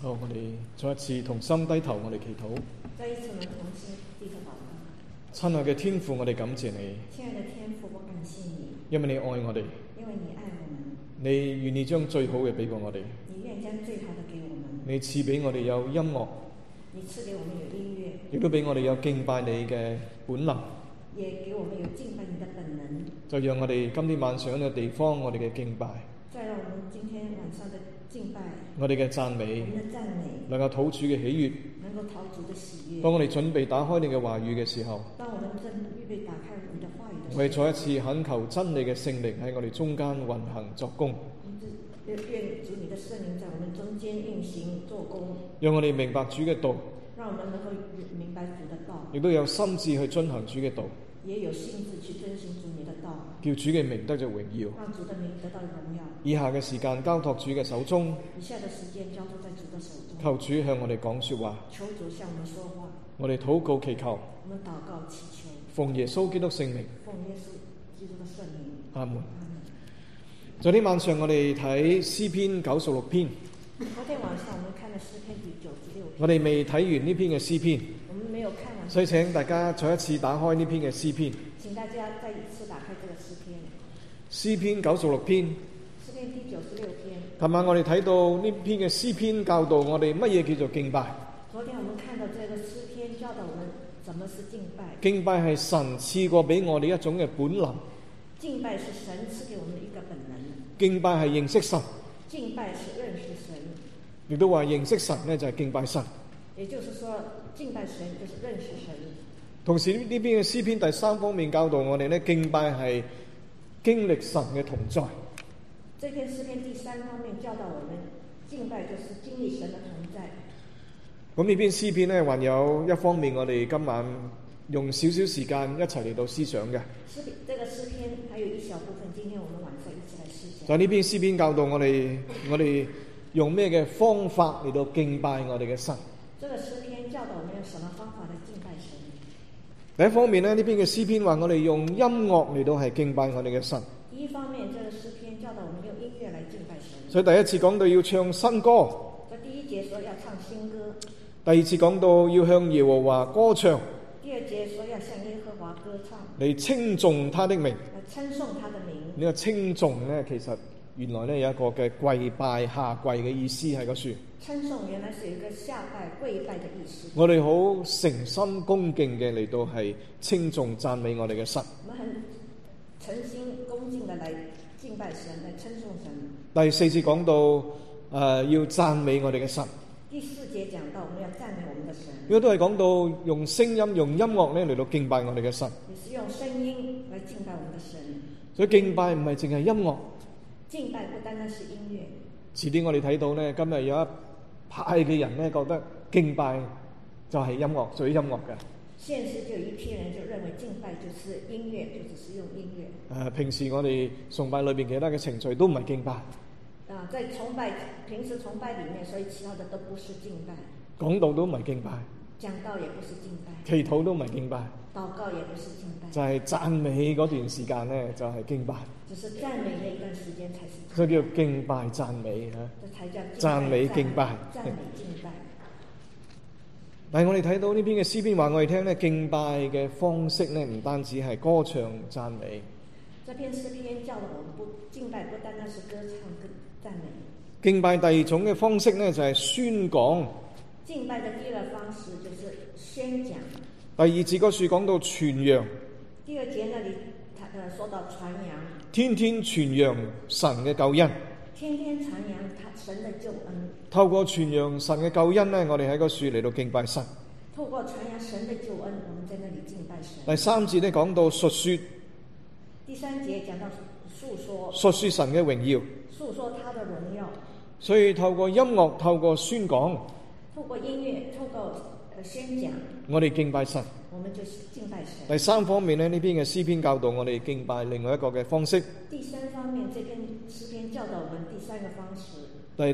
好，我哋再一次同心低頭，我哋祈禱。 再一次我們同心低頭禱告。 親愛嘅天父，我哋感謝你， 親愛的天父，我感謝你， 因為你愛我哋， 因為你愛我們， 你願意將最好嘅俾過我哋， 你願將最好的給我們， 你賜俾我哋有音樂， 你賜給我們有音樂， 亦都俾我哋有敬拜你嘅本能， 也給我們有敬拜你的本能。 就讓我哋今天晚上呢個地方，我哋嘅敬拜， 再讓我們今天晚上的敬拜， 我哋嘅讚美， 我們的讚美能夠討主嘅喜悅。 能夠討主的喜悅。 當我哋準備打開你嘅話語嘅時候， 當我們正預備打開你的話語的時候， 我哋再一次懇求真理嘅聖靈喺我哋中間運行作工， 願主你的聖靈在我們中間運行做工， 讓我哋明白主嘅道， 讓我們能夠明白主的道， 亦都有心志去遵行主嘅道， 也有心志去遵行主你的道， 叫主嘅名得着榮耀。 讓主的名得到榮耀。 以下嘅時間交託主嘅手中， 以下的時間交託在主的手中， 求主向我哋講說話， 求主向我們說話。 我哋禱告祈求， 我們禱告祈求， 奉耶穌基督聖名， 奉耶穌基督的聖名。 阿門。 阿門。 昨天晚上我哋睇詩篇96篇， 昨天晚上我們看了詩篇第96篇， 我哋未睇完呢篇嘅詩篇， 我們沒有看完， 所以請大家再一次打開呢篇嘅詩篇。 請大家再一次打開這個詩篇。 詩篇96篇， 詩篇第96篇。 琴晚我哋睇到呢篇嘅詩篇教導我哋乜嘢叫做敬拜。 昨天我們看到這個詩篇教導我們什麼是敬拜。 敬拜係神賜過俾我哋一種嘅本能， 敬拜是神賜給我們的一個本能。 敬拜係認識神， 敬拜是認識神， 亦都話認識神呢就係敬拜神。 也就是說敬拜神就是認識神。 同時呢邊嘅詩篇第3方面教導我哋呢，敬拜係經歷神嘅同在。 這篇詩篇第3方面教導我們，敬拜就是經歷神的同在。 咁呢篇詩篇呢，還有一方面我哋今晚用少少時間一齊嚟到思想嘅。 這個詩篇還有一小部分，今天我們晚上一起來思想。 就呢篇詩篇教導我哋用咩嘅方法嚟到敬拜我哋嘅神。 這個詩篇教導我們用什麼方法來敬拜神？ 第一方面呢，呢篇嘅詩篇話我哋用音樂嚟到係敬拜我哋嘅神。 第一方面，這個詩篇教導我們用音樂來敬拜神。 所以第一次講到要唱新歌， 在第一節說要唱新歌。 第二次講到要向耶和華歌唱， 第二節說要向耶和華歌唱， 嚟稱頌他的名。 稱頌他的名。 呢個稱頌呢，其實原來呢有一個嘅跪拜下跪嘅意思喺個書。 稱頌原來是有一個下拜跪拜的意思。 我哋好誠心恭敬嘅嚟到係稱頌讚美我哋嘅神。 我們很誠心恭敬的來敬拜神，來稱頌神。 第四節講到要讚美我哋嘅神。 第4節講到我們要讚美我們的神。 呢個都係講到用聲音、用音樂咧嚟到敬拜我哋嘅神。 也是用聲音來敬拜我們的神。 所以敬拜唔係淨係音樂。 敬拜不單單是音樂。 遲啲我哋睇到咧，今日有一派嘅人咧覺得敬拜就係音樂，屬於音樂嘅。 現實就有一批人就認為敬拜就是音樂，就只是用音樂。 平時我哋崇拜裏邊其他嘅程序都唔係敬拜。 在平時崇拜裏面，所以其他的都不是敬拜。 講道都唔係敬拜。 講道也不是敬拜。 祈禱都唔係敬拜。 禱告也不是敬拜。 就係讚美嗰段時間咧，就係敬拜。 只是讚美那一段時間才是敬拜。 所以叫敬拜讚美嚇。 這才叫讚美敬拜。 讚美敬拜。 但係我哋睇到呢邊嘅詩篇話我哋聽咧，敬拜嘅方式咧唔單止係歌唱讚美。 這篇詩篇教導我們敬拜不單單是歌唱跟讚美。 敬拜第二種嘅方式咧就係宣講。 敬拜的第二個方式就是宣講。 第2節嗰處講到傳揚。 第2節那裡說到傳揚。 天天傳揚神嘅救恩。 天天傳揚神的救恩。透過傳揚神嘅救恩呢，我哋喺個樹嚟到敬拜神。 透過傳揚神的救恩，我們在那裡敬拜神。 第3節呢講到述說。 第3節講到述說。 述說神嘅榮耀。 述說他的榮耀。 所以透過音樂，透過宣講。 透過音樂，透過宣講。 我哋敬拜神。 我們就是敬拜神。 第3方面呢，呢篇嘅詩篇教導我哋敬拜另外一個嘅方式。 第3方面，這篇詩篇教導我們第3個方式。 第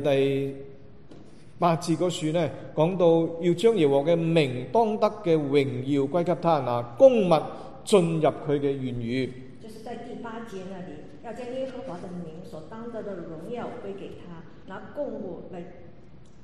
8節嗰處呢，講到要將耶和華嘅名當得嘅榮耀歸給他，拿供物進入佢嘅院宇。 就是在第8節那裡，要將耶和華的名所當得的榮耀歸給他，拿供物來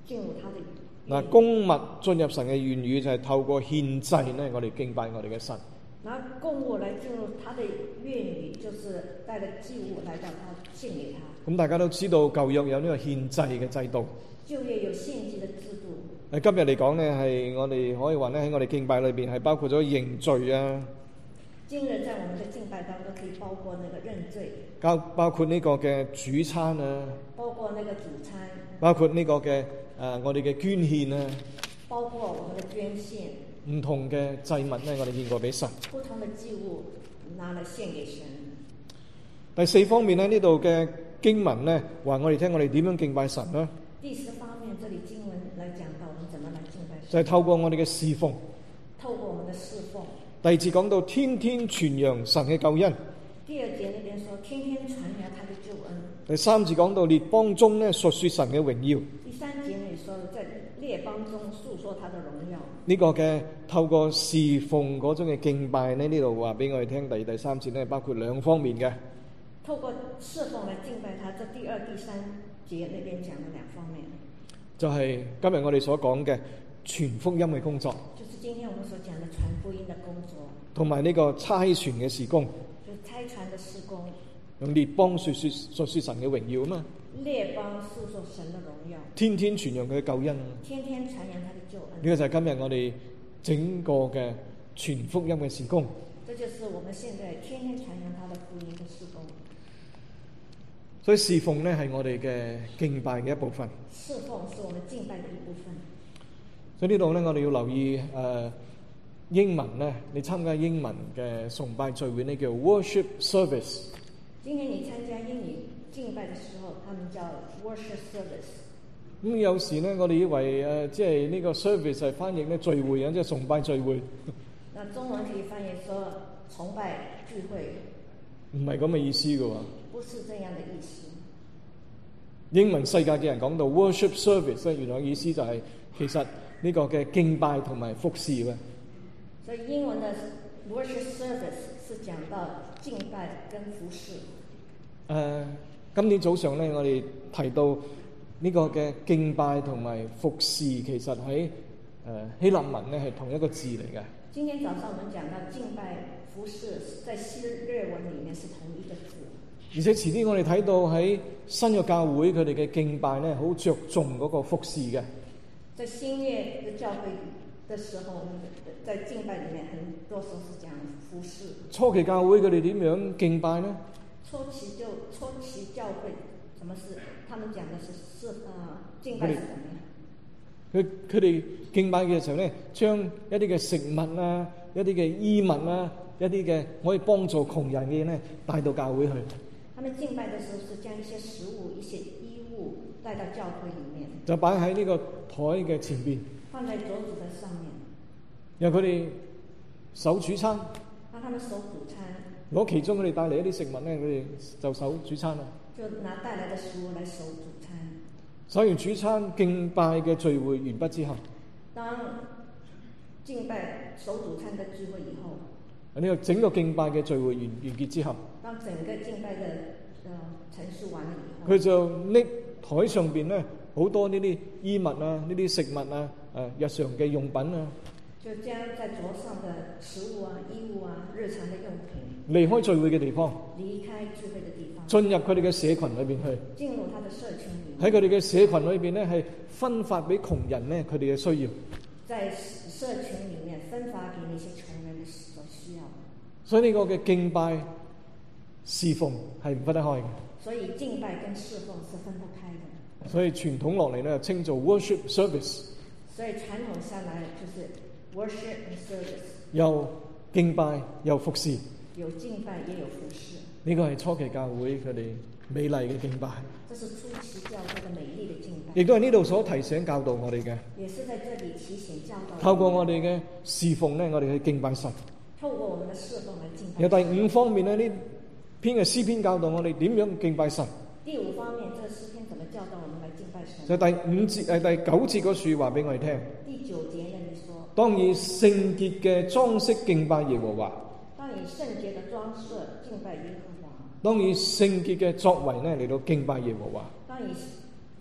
進入他的嗱，供物進入神嘅言語就係透過獻祭咧，我哋敬拜我哋嘅神。 拿供物來進入他的願語，就是帶着祭物來到他獻給他。 咁大家都知道舊約有呢個獻祭嘅制度。 舊約有獻祭嘅制度。 今日嚟講咧，係我哋可以話咧喺我哋敬拜裏邊係包括咗認罪啊。 今日在我們的敬拜當中，可以包括那個認罪， 包括呢個嘅主餐啊， 包括那個主餐， 包括呢個嘅我哋嘅捐獻啊， 包括我們的捐獻， 唔同嘅祭物咧，我哋獻過俾神。 不同的祭物拿來獻給神。 第四方面咧，呢度嘅經文咧話我哋聽，我哋點樣敬拜神呢？ 第四方面，這裡經文來講到我們怎麼來敬拜神， 就係透過我哋嘅侍奉。 透過我們的侍奉。 第二節講到天天傳揚神嘅救恩。 第二節那邊說天天傳揚他的救恩。 第三節講到列邦中咧述說神嘅榮耀。 第三節那裡說在列邦中訴說他的榮耀。 呢個嘅透過侍奉嗰種嘅敬拜咧，呢度話俾我哋聽。第三節咧包括兩方面嘅。 透過侍奉來敬拜他，這第二、第三節那邊講了兩方面。 就係今日我哋所講嘅傳福音嘅工作。 就是今天我們所講的傳福音的工作。 同埋呢個差傳嘅事工。 就是差傳的事工。 用列邦述說神嘅榮耀啊嘛。 列邦訴說神的榮耀。 天天傳揚佢嘅救恩。 天天傳揚他的救恩。 呢個就係今日我哋整個嘅傳福音嘅事工。 這就是我們現在天天傳揚他的福音的事工。 所以侍奉咧係我哋嘅敬拜嘅一部分。 侍奉是我們敬拜嘅一部分。 所以呢度咧，我哋要留意英文咧，你參加英文嘅崇拜聚會呢，叫 worship service。 今天你參加英語敬拜嘅時候，他們叫 worship service。 咁有時咧，我哋以為即係呢個 service 係翻譯咧聚會啊，即係崇拜聚會。 那中文可以翻譯說崇拜聚會。 唔係咁嘅意思嘅喎。 不是這樣的意思。 英文世界嘅人講到 worship service 咧，原來意思就係其實呢個嘅敬拜同埋服侍嘅。 所以英文的 worship service 是講到敬拜跟服侍。 今天早上咧，我哋提到呢個嘅敬拜同埋服侍，其實喺希臘文咧係同一個字嚟嘅。 今天早上我們講到敬拜服侍，在希臘文裡面是同一個字。 而且遲啲我哋睇到喺新約教會佢哋嘅敬拜咧，好着重嗰個服侍嘅。 在新約嘅教會嘅時候，在敬拜裡面很多時候是講服侍。初期教會佢哋點樣敬拜呢？ 初期教會，什麼是？他們講的是敬拜是什麼？ 佢哋敬拜嘅時候咧，將一啲嘅食物啊、一啲嘅衣物啊、一啲嘅可以幫助窮人嘅嘢咧，帶到教會去。 他們敬拜的時候是將一些食物、一些衣物帶到教會裡面， 就擺喺呢個台嘅前邊， 放在桌子的上面。 由佢哋守主餐， 讓他們守主餐。 攞其中佢哋帶嚟一啲食物咧，佢哋就守主餐啦。 就拿帶來的食物來守主餐。 守完主餐，敬拜嘅聚會完畢之後， 當敬拜守主餐的聚會以後， 呢個整個敬拜嘅聚會完結之後， 當整個敬拜的陳述完了以後， 佢就拎台上邊咧好多呢啲衣物啊、呢啲食物啊、日常嘅用品啊， 就將在桌上的食物啊、衣物啊、日常的用品， 離開聚會嘅地方， 離開聚會的地方， 進入佢哋嘅社群裏邊去， 進入他的社群裏面， 喺佢哋嘅社群裏邊咧係分發俾窮人咧佢哋嘅需要。 在社群裡面分發給那些窮人的所需要。 所以呢個嘅敬拜侍奉係唔分得開嘅。 所以敬拜跟侍奉是分不開的。 所以傳統落嚟咧，稱做 worship service。 所以傳統下來就是 worship and service。 又敬拜又服侍。 有敬拜也有服侍。 呢個係初期教會佢哋美麗嘅敬拜。 這是初期教會嘅美麗嘅敬拜。 亦都係呢度所提醒教導我哋嘅。 也是在這裡提醒教導。 透過我哋嘅侍奉咧，我哋去敬拜神。 透過我們嘅侍奉嚟敬拜。 有第五方面咧，呢篇嘅詩篇教導我哋點樣敬拜神。 第五方面，這個詩篇怎麼教導我們來敬拜神？ 就第九節嗰處話俾我哋聽。 第九節那裡說： 當以聖潔嘅裝飾敬拜耶和華。 當以聖潔嘅裝飾敬拜耶和華。 當以聖潔嘅作為咧嚟到敬拜耶和華。 當以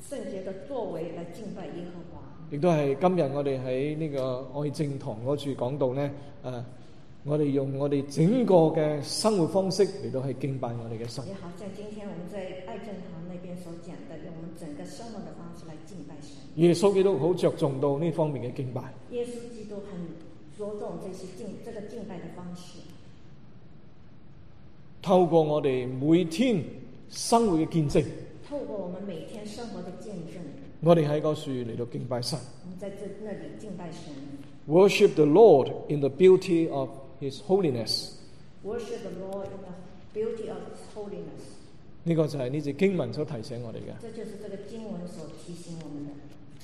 聖潔的作為來敬拜耶和華。 亦都係今日我哋喺呢個愛正堂嗰處講到呢，我哋用我哋整個嘅生活方式嚟到去敬拜我哋嘅神。 也好像今天我們在愛正堂那邊所講的，用我們整個生活的方式來敬拜神。 耶穌基督好着重到呢方面嘅敬拜。 耶穌基督很着重這個敬拜的方式。透過我哋每天生活嘅見證， 透過我們每天生活的見證， 我哋喺嗰處嚟到敬拜神。 我們在那裏敬拜神。 Worship the Lord in the beauty of His holiness. Worship the Lord in the beauty of His holiness. 呢個就係呢節經文所提醒我哋嘅。 這就是這個經文所提醒我們的。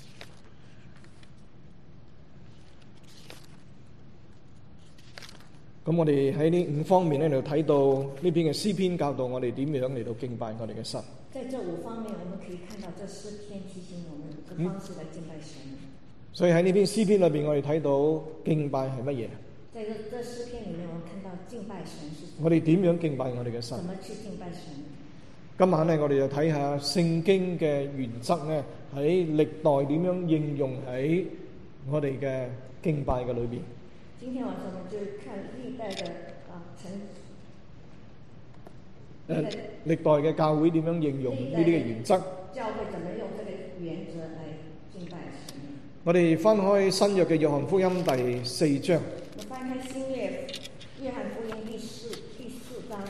咁我哋喺呢5方面咧，嚟睇到呢篇嘅詩篇教導我哋點樣嚟到敬拜我哋嘅神。 在這5方面，我們可以看到這詩篇提醒我們嘅方式來敬拜神。 所以喺呢篇詩篇裏邊，我哋睇到敬拜係乜嘢？ 在這詩篇裡面，我們看到敬拜神是什麼。 我哋點樣敬拜我哋嘅神？ 怎麼去敬拜神？ 今晚咧，我哋就睇下聖經嘅原則咧，喺歷代點樣應用喺我哋嘅敬拜嘅裏邊。 今天晚上我們就看歷代的歷代嘅教會點樣應用呢啲嘅原則？ 教會怎麼用這個原則來敬拜神？ 我哋翻開新約嘅約翰福音第4章。 我翻開新約約翰福音第四章。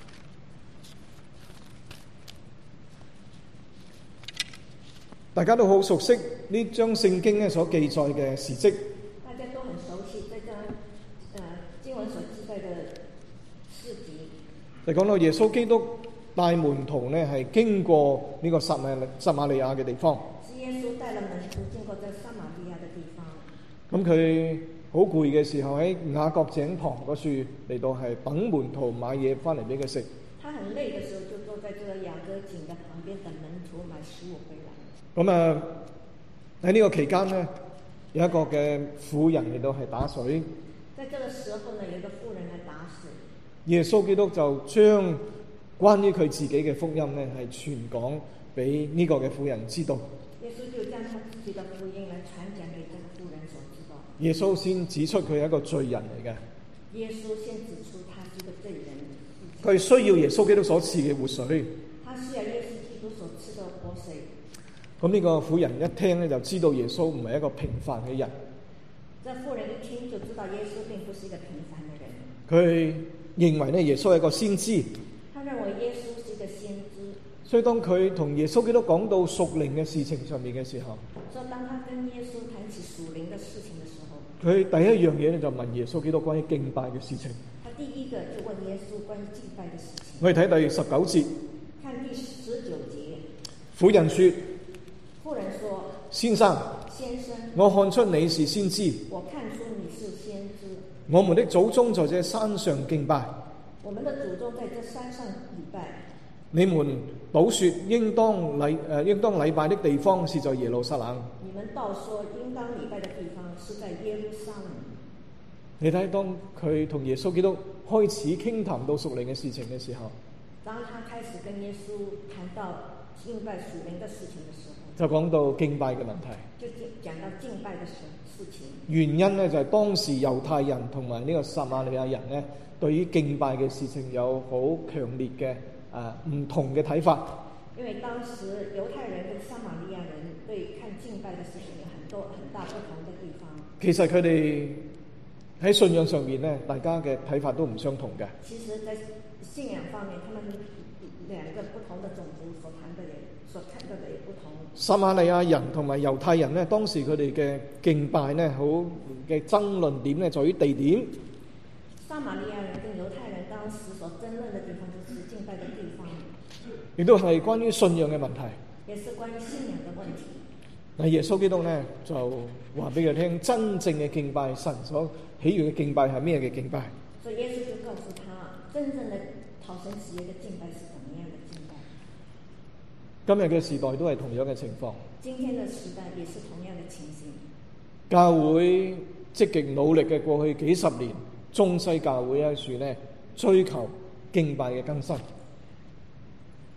大家都好熟悉呢章聖經咧所記載嘅事蹟。 大家都很熟悉這章經文所記載的事蹟。 就講到耶穌基督帶門徒咧係經過呢個撒瑪利亞嘅地方。 是耶穌帶了門徒經過這撒瑪利亞的地方。 咁佢好攰嘅時候喺雅各井旁嗰處嚟到係等門徒買嘢翻嚟俾佢食。 他很累嘅時候就坐在這個雅各井嘅旁邊等門徒買食物回來。 咁喺呢個期間呢，有一個嘅婦人嚟到係打水。 在這個時候呢，有一個婦人嚟打水。 耶穌基督就將關於佢自己嘅福音呢係傳講俾呢個嘅婦人知道。 耶穌就將他自己的福音來傳講給這個婦人所知道。 耶穌先指出佢係一個罪人嚟嘅。 耶穌先指出他是一個罪人。 佢需要耶穌基督所賜嘅活水。 他需要耶穌基督所賜的活水。 咁呢個婦人一聽咧，就知道耶穌唔係一個平凡嘅人。 這婦人一聽就知道耶穌並不是一個平凡嘅人。 佢認為咧，耶穌係一個先知。 他認為耶穌是一個先知。 所以當佢同耶穌基督講到屬靈嘅事情上面嘅時候， 所以當他跟耶穌談起屬靈嘅事情嘅時候， 佢第一樣嘢咧就問耶穌基督關於敬拜嘅事情。 他第一個就問耶穌關於敬拜嘅事情。 我哋睇第19節。 看第19節。 婦人說： 婦人說， 先生，我看出你是先知。 我看出你是先知。 我們的祖宗在這山上敬拜。 我們的祖宗在這山上禮拜。 你們倒說應當禮拜的地方是在耶路撒冷。 你們倒說應當禮拜的地方是在耶路撒冷。 你睇，當佢同耶穌基督開始傾談到屬靈嘅事情嘅時候， 當他開始跟耶穌談到敬拜屬靈的事情的時候， 就講到敬拜嘅問題。 就講到敬拜的事情。 原因呢，就係當時猶太人同埋呢個撒瑪利亞人呢，對於敬拜嘅事情有好強烈嘅唔同嘅睇法。 因為當時猶太人跟撒瑪利亞人對看敬拜的事情有很大不同的地方。 其實佢哋喺信仰上面呢，大家嘅睇法都唔相同嘅。 其實在信仰方面，他們兩個不同的種族所談的也所看到的也不同。 撒瑪利亞人同埋猶太人呢，當時佢哋嘅敬拜呢，好嘅爭論點呢，在於地點。 撒瑪利亞人跟猶太人當時所爭論的地方，就是敬拜的地方。 亦都係關於信仰嘅問題。 也是關於信仰的問題。 嗱，耶穌基督呢，就話俾佢聽，真正嘅敬拜，神所喜悅嘅敬拜係咩嘅敬拜？ 所以耶穌就告訴他，真正的討神喜悅嘅敬拜是怎麼樣嘅敬拜。 今日嘅時代都係同樣嘅情況。 今天的時代也是同樣的情形。 教會積極努力嘅過去幾十年，中西教會喺處呢追求敬拜嘅更新。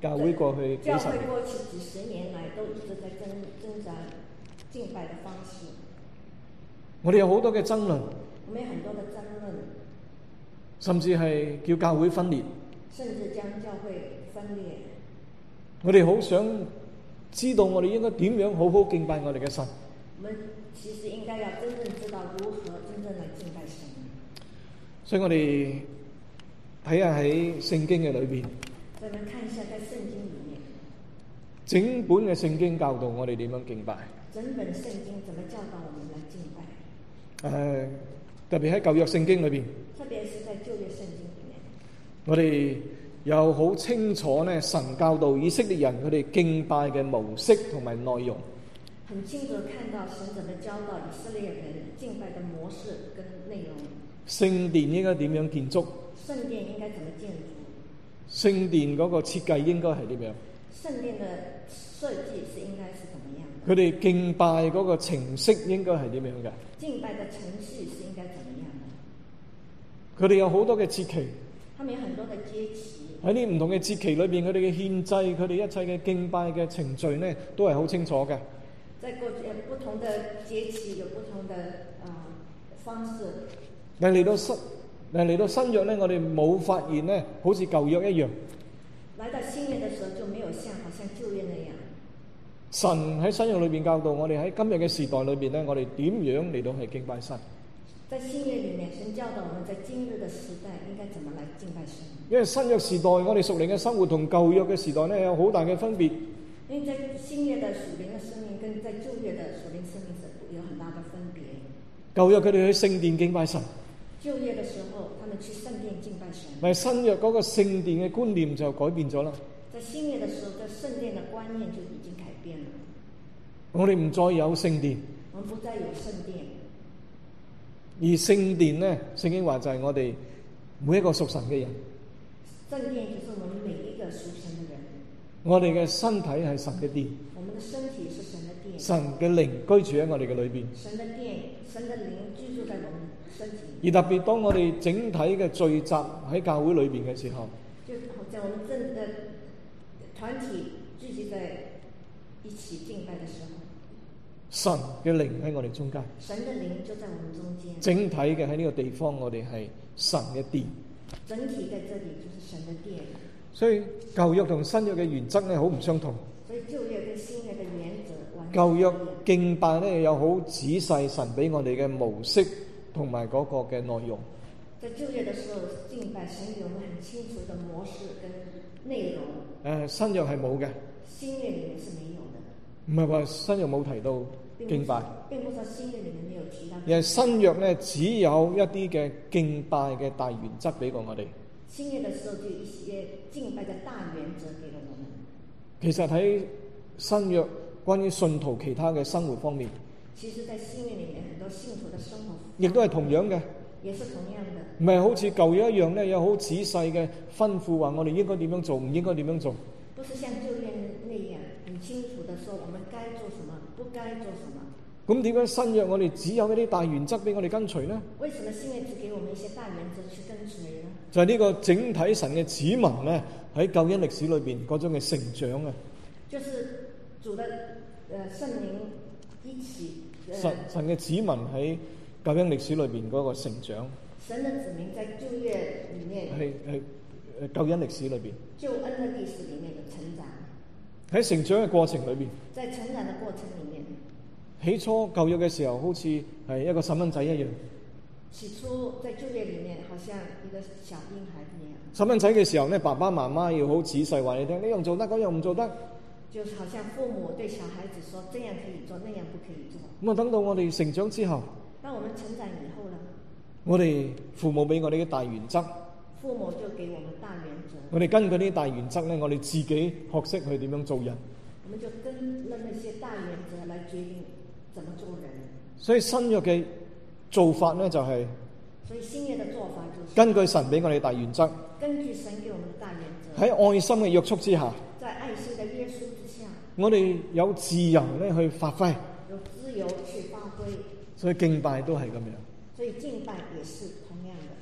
教會過去幾教會十年， 過去幾十年來都一直在掙扎敬拜的方式。 我哋有好多嘅爭論， 我們有很多的爭論， 甚至係叫教會分裂。 甚至將教會分裂。 我哋好想知道我哋應該點樣好好敬拜我哋嘅神。 我們其實應該要真正知道如何真正來敬拜神。 所以我哋睇下喺聖經嘅裏邊， 所以我們看一下在聖經裡面， 整本嘅聖經教導我哋點樣敬拜。 整本聖經怎麼教導我們來敬拜？ 特別喺舊約聖經裏邊， 特別是在舊約聖經裡面， 我哋有好清楚咧，神教導以色列人佢哋敬拜嘅模式同埋內容。 很清楚看到神怎麼教導以色列人敬拜的模式跟內容。 聖殿應該點樣建築？ 聖殿應該怎麼建築？ 聖殿嗰個設計應該係點樣？ 聖殿的設計是應該是怎麼樣的？ 佢哋敬拜嗰個程式應該係點樣嘅？ 敬拜的程序是應該怎麼樣的？ 佢哋有好多嘅節期， 他們有很多的節期。 喺呢唔同嘅節期裏邊，佢哋嘅獻祭，佢哋一切嘅敬拜嘅程序呢，都係好清楚嘅。 在不同的節期有不同的方式。 但嚟到新約呢，我哋冇發現呢，好似舊約一樣。 來到新約的時候就沒有好像舊約那樣。 神喺新約裏邊教導我哋喺今日嘅時代裏邊呢，我哋點樣嚟到係敬拜神？ 在新約裡面，神教導我們在今日的時代應該怎麼來敬拜神。 因為新約時代我哋屬靈嘅生活同舊約嘅時代呢，有好大嘅分別。 因為在新約的屬靈的生命跟在舊約的屬靈生命是有很大的分別。 舊約佢哋去聖殿敬拜神， 舊約的時候，他們去聖殿敬拜神。 但係新約嗰個聖殿嘅觀念就改變咗啦。 在新約的時候，在聖殿的觀念就已經改變了。 我哋唔再有聖殿， 我們不再有聖殿。 而聖殿呢，聖經話就係我哋每一個屬神嘅人。 聖殿就是我們每一個屬神的人。 我哋嘅身體係神嘅殿， 我們的身體是神的殿。 神嘅靈居住喺我哋嘅裏邊。 神的殿，神的靈居住在我們身體。 而特別當我哋整體嘅聚集喺教會裏邊嘅時候， 就好像我們整個團體聚集在一起敬拜的時候， 神嘅靈喺我哋中間。 神的靈就在我們中間。 整體嘅喺呢個地方，我哋係神嘅殿。 整體在這裡就是神的殿。 所以舊約同新約嘅原則咧，好唔相同。 所以舊約跟新約的原則完全舊約敬拜咧有好仔細神俾我哋嘅模式同埋嗰個嘅內容。 在舊約的時候敬拜神有我們很清楚的模式跟內容。 新約係冇嘅。 新約裡面是沒有的。 唔係話新約冇提到敬拜， 並不是新約裡面沒有提到。 而係新約咧只有一啲嘅敬拜嘅大原則俾過我哋。 新約的時候就有一些敬拜的大原則給了我們。 其實喺新約關於信徒其他嘅生活方面， 其實在新約裡面很多信徒的生活亦都係同樣嘅， 也是同樣的。 唔係好似舊約一樣咧，有好仔細嘅吩咐話我哋應該點樣做，唔應該點樣做。 不是像舊約那樣很清楚的說我們該做什麼，不該做什麼。 咁點解新約我哋只有一啲大原則俾我哋跟隨呢？ 為什麼新約只給我們一些大原則去跟隨呢？ 就係呢個整體神嘅子民咧，喺救恩歷史裏邊嗰種嘅成長啊！ 就是主的聖靈一起神嘅子民喺救恩歷史裏邊嗰個成長。 神的子民在舊約裡面係救恩歷史裏邊。 救恩的歷史裡面的成長。 喺成長嘅過程裏邊。 在成長的過程裡面。 起初舊約嘅時候，好似係一個細蚊仔一樣。 起初在舊約裡面，好像一個小嬰孩一樣。細蚊仔嘅時候咧，爸爸媽媽要好仔細話你聽，呢樣做得，嗰樣唔做得。 就是好像父母對小孩子說，這樣可以做，那樣不可以做。 咁啊，等到我哋成長之後， 當我們成長以後呢， 我哋父母俾我哋嘅大原則。 父母就給我們大原則。 我哋根據呢啲大原則咧，我哋自己學識去點樣做人。 我們就跟那些大原則來決定怎麼做人。 所以新約嘅做法咧，就係所以新約的做法就是根據神俾我哋大原則， 根據神給我們的大原則， 喺愛心嘅約束之下， 在愛心的約束之下， 我哋有自由咧去發揮， 有自由去發揮。 所以敬拜都係咁樣。 所以敬拜也是同樣的。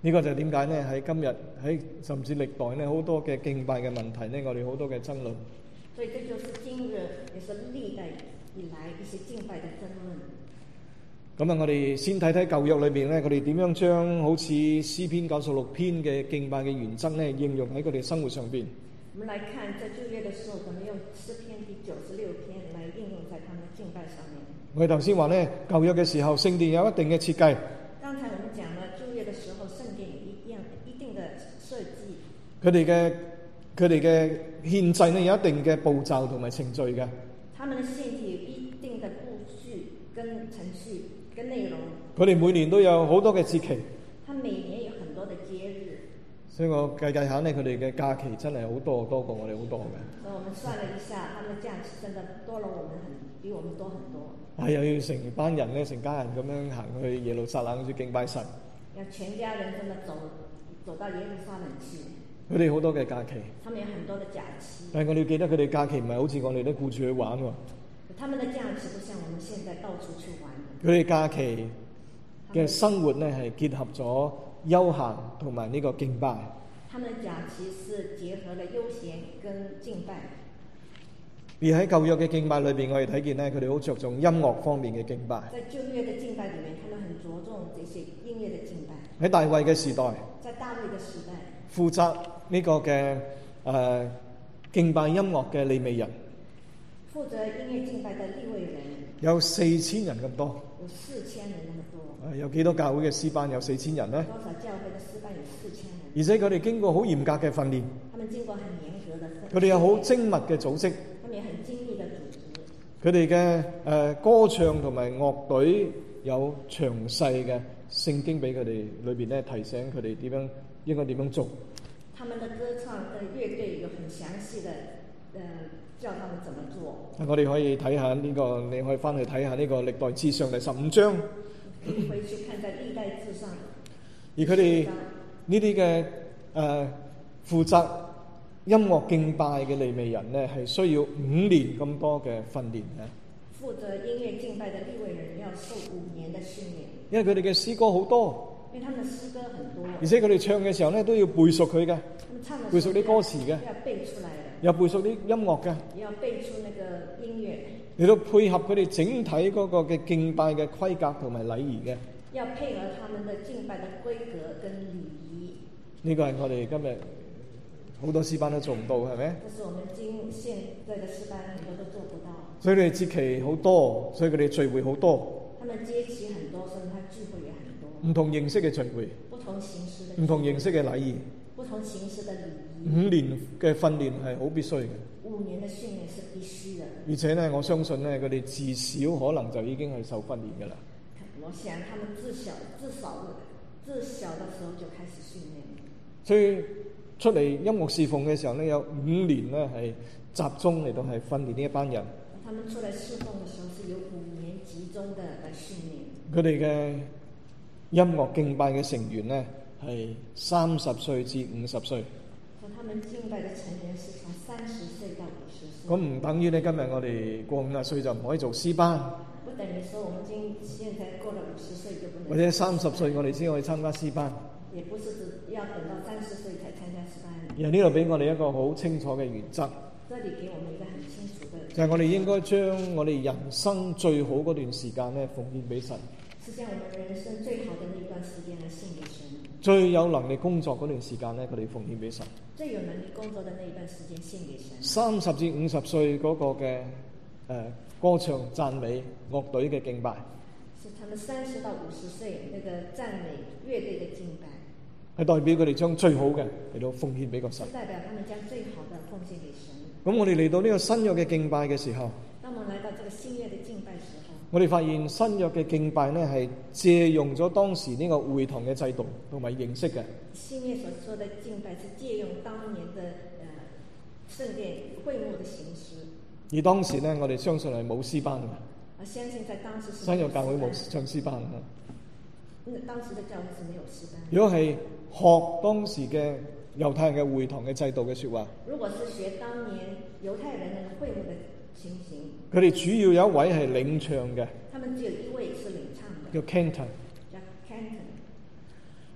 呢個就係點解呢？喺今日喺甚至歷代呢，好多嘅敬拜嘅問題呢，我哋好多嘅爭論。 所以這就是今日也是歷代以來一些敬拜的爭論。 咁啊，我哋先睇睇舊約裏邊咧，佢哋點樣將好似詩篇96篇嘅敬拜嘅原則咧，應用喺佢哋生活上邊。 我們來看在舊約的時候，怎麼用詩篇第96篇來應用在他們的敬拜上面。 我哋頭先話咧，舊約嘅時候聖殿有一定嘅設計。 剛才我們講了舊約的時候，聖殿有一定的設計。 佢哋嘅獻祭咧有一定嘅步驟同埋程序嘅。 他們的獻祭有一定的步序跟程序跟內容。 佢哋每年都有好多嘅節期。 他每年有很多的節日。 所以我計下咧，佢哋嘅假期真係好多，多過我哋好多嘅。 所以我們算了一下，他們的假期真的多了我們比我們多很多。 又要成班人咧，成家人咁樣行去耶路撒冷去敬拜神。 要全家人真的走到耶路撒冷去。 佢哋好多嘅假期。 他們有很多的假期。 但係我哋要記得佢哋假期唔係好似我哋都顧住去玩喎。 他們的假期不像我們現在到處去玩。 佢哋假期嘅生活咧係結合咗休閒同埋呢個敬拜。 他們的假期是結合了休閒跟敬拜。 而喺舊約嘅敬拜裏邊，我哋睇見咧，佢哋好着重音樂方面嘅敬拜。 在舊約嘅敬拜裡面，他們很着重這些音樂嘅敬拜。 喺大衛嘅時代， 在大衛嘅時代， 負責呢個嘅敬拜音樂嘅利未人， 負責音樂敬拜嘅利未人有4000人咁多。 有4000人那麼多。 有幾多教會嘅詩班有4000人呢？ 多少教會嘅詩班有4000人？ 而且佢哋經過好嚴格嘅訓練。 他們經過很嚴格嘅訓練。 佢哋有好精密嘅組織。 他們有很精密嘅組織。佢哋嘅歌唱同埋樂隊有詳細嘅聖經俾佢哋裏邊咧提醒佢哋應該點樣做。 他們的歌唱嘅樂隊有很詳細的叫他們怎麼做。 我哋可以睇下呢個，你可以翻去睇下呢個歷代志上第15章。 你回去看在歷代志上。 而佢哋呢啲嘅負責音樂敬拜嘅利未人呢，係需要5年咁多嘅訓練嘅。 負責音樂敬拜嘅利未人要受5年嘅訓練。 因為佢哋嘅詩歌好多。 因為他們的詩歌很多。 而且佢哋唱嘅時候呢，都要背熟佢嘅。背熟啲歌詞嘅。 要背出來嘅。 又背熟啲音樂嘅。 要背出那個音樂。 嚟到配合佢哋整體嗰個嘅敬拜嘅規格同埋禮儀嘅。 要配合他們的敬拜的規格跟禮儀。呢個係我哋今日好多詩班都做唔到，係咪？ 這是我們現在的詩班很多都做不到。 所以佢哋節期好多，所以佢哋聚會好多。 他們節期很多，所以他聚會也很多。 唔同形式嘅聚會。 不同形式的。 唔同形式嘅禮儀。 不同形式的禮儀。 5年嘅訓練係好必須嘅。 5年的訓練是必須的。 而且呢，我相信呢，佢哋至少可能就已經係受訓練㗎啦。 我想他們自小的時候就開始訓練。所以出嚟音樂侍奉嘅時候呢，有5年呢係集中嚟到係訓練呢一班人。 他們出來侍奉嘅時候是有5年集中的來訓練。 佢哋嘅音樂敬拜嘅成員呢係30歲至50歲。 他們敬拜嘅成員是從30歲到50歲。 咁唔等於呢，今日我哋過50歲就唔可以做詩班。 不等於說我們現在過了50歲就不能。 或者30歲我哋先可以參加詩班。 也不是只要等到30歲才參加詩班。 而呢度俾我哋一個好清楚嘅原則。 這裡給我們一個很清楚的。 就係我哋應該將我哋人生最好嗰段時間咧奉獻俾神。 是將我們人生最好的那段時間來獻給神。 最有能力工作嗰段時間咧，佢哋奉獻俾神。 最有能力工作的那一段時間獻給神。 30至50歲嗰個嘅歌唱讚美樂隊嘅敬拜。 是他們30到50歲那個讚美樂隊嘅敬拜。 係代表佢哋將最好嘅嚟到奉獻俾個神。 代表他們將最好的奉獻給神。 咁我哋嚟到呢個新約嘅敬拜嘅時候， 當我們來到這個新約嘅敬拜時候， 我哋發現新約嘅敬拜呢係借用咗當時呢個會堂嘅制度同埋形式嘅。 新約所說的敬拜是借用當年的聖殿會幕的形式。 而當時呢，我哋相信係冇詩班嘅。 我相信在當時新約教會冇唱詩班嘅。 當時的教會是沒有詩班。 如果係學當時嘅猶太人嘅會堂嘅制度嘅說話， 如果是學當年猶太人嘅會幕嘅情形， 佢哋主要有一位係領唱嘅， 他們只有一位是領唱嘅， 叫 cantor。 叫 cantor。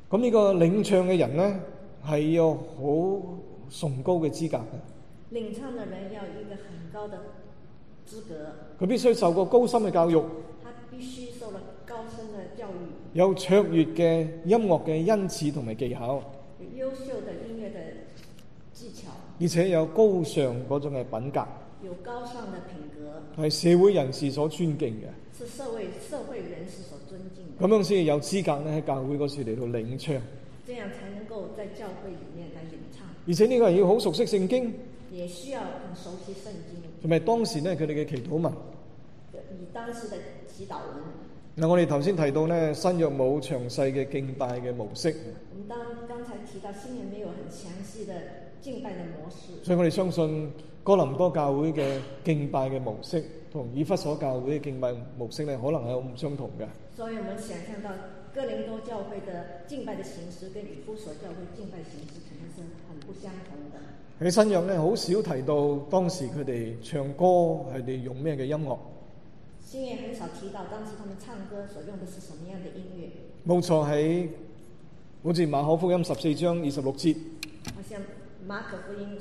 咁呢個領唱嘅人呢，係有好崇高嘅資格嘅。 領唱嘅人要一個很高的資格， 佢必須受過高深嘅教育， 他必須受了高深嘅教育， 有卓越嘅音樂嘅恩賜同埋技巧， 有優秀的音樂的技巧， 而且有高尚嗰種嘅品格， 有高尚的品格， 係社會人士所尊敬嘅。 是社會人士所尊敬的。 咁樣先有資格咧喺教會嗰時嚟到領唱， 這樣才能夠在教會裡面來領唱。 而且呢個人要好熟悉聖經， 也需要很熟悉聖經， 同埋當時咧佢哋嘅祈禱文。 以當時的祈禱文。 嗱，我哋頭先提到咧新約冇詳細嘅敬拜嘅模式， 我們剛才提到新約沒有很詳細的敬拜的模式， 所以我哋相信哥林多教會嘅敬拜嘅模式同以弗所教會嘅敬拜模式咧，可能係好唔相同嘅。 所以我們想象到哥林多教會的敬拜的形式跟以弗所教會敬拜形式可能是很不相同的。 喺新約咧，好少提到當時佢哋唱歌係哋用咩嘅音樂。 新約很少提到當時他們唱歌所用的是什麼樣的音樂。 冇錯，喺好似馬可福音14章26節， 好像馬可福音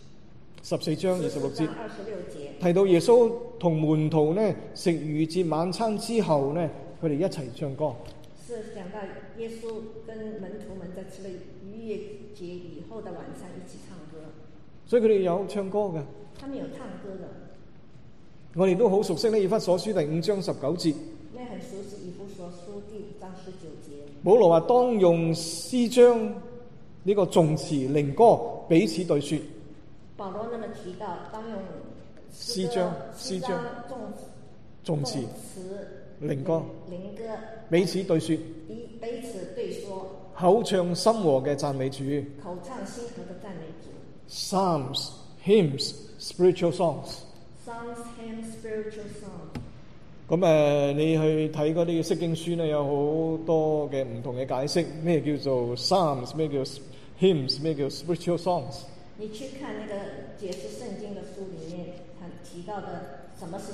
14章26節 26 提到耶穌同門徒呢食逾節晚餐之後呢，佢哋一齊唱歌。 是講到耶穌跟門徒們在吃了逾越節以後的晚餐一起唱歌， 所以佢哋有唱歌嘅。 他們有唱歌的。 我哋都好熟悉呢以弗所書第5章19節。 我很熟悉以弗所書第5章19節。 保羅話當用詩章呢個頌詞靈歌彼此對說。 保羅那麼提到當用詩章頌詞靈歌彼此對說， 彼此對說， 口唱心和嘅讚美主。 口唱心和的讚美主。 Psalms, hymns, spiritual songs。Psalms, hymns, spiritual songs。 咁你去睇嗰啲釋經書咧，有好多嘅唔同嘅解釋，咩叫做 Psalms， 咩叫 hymns， 咩叫 spiritual songs。 你去看那個解釋聖經的書裡面，他提到的什麼是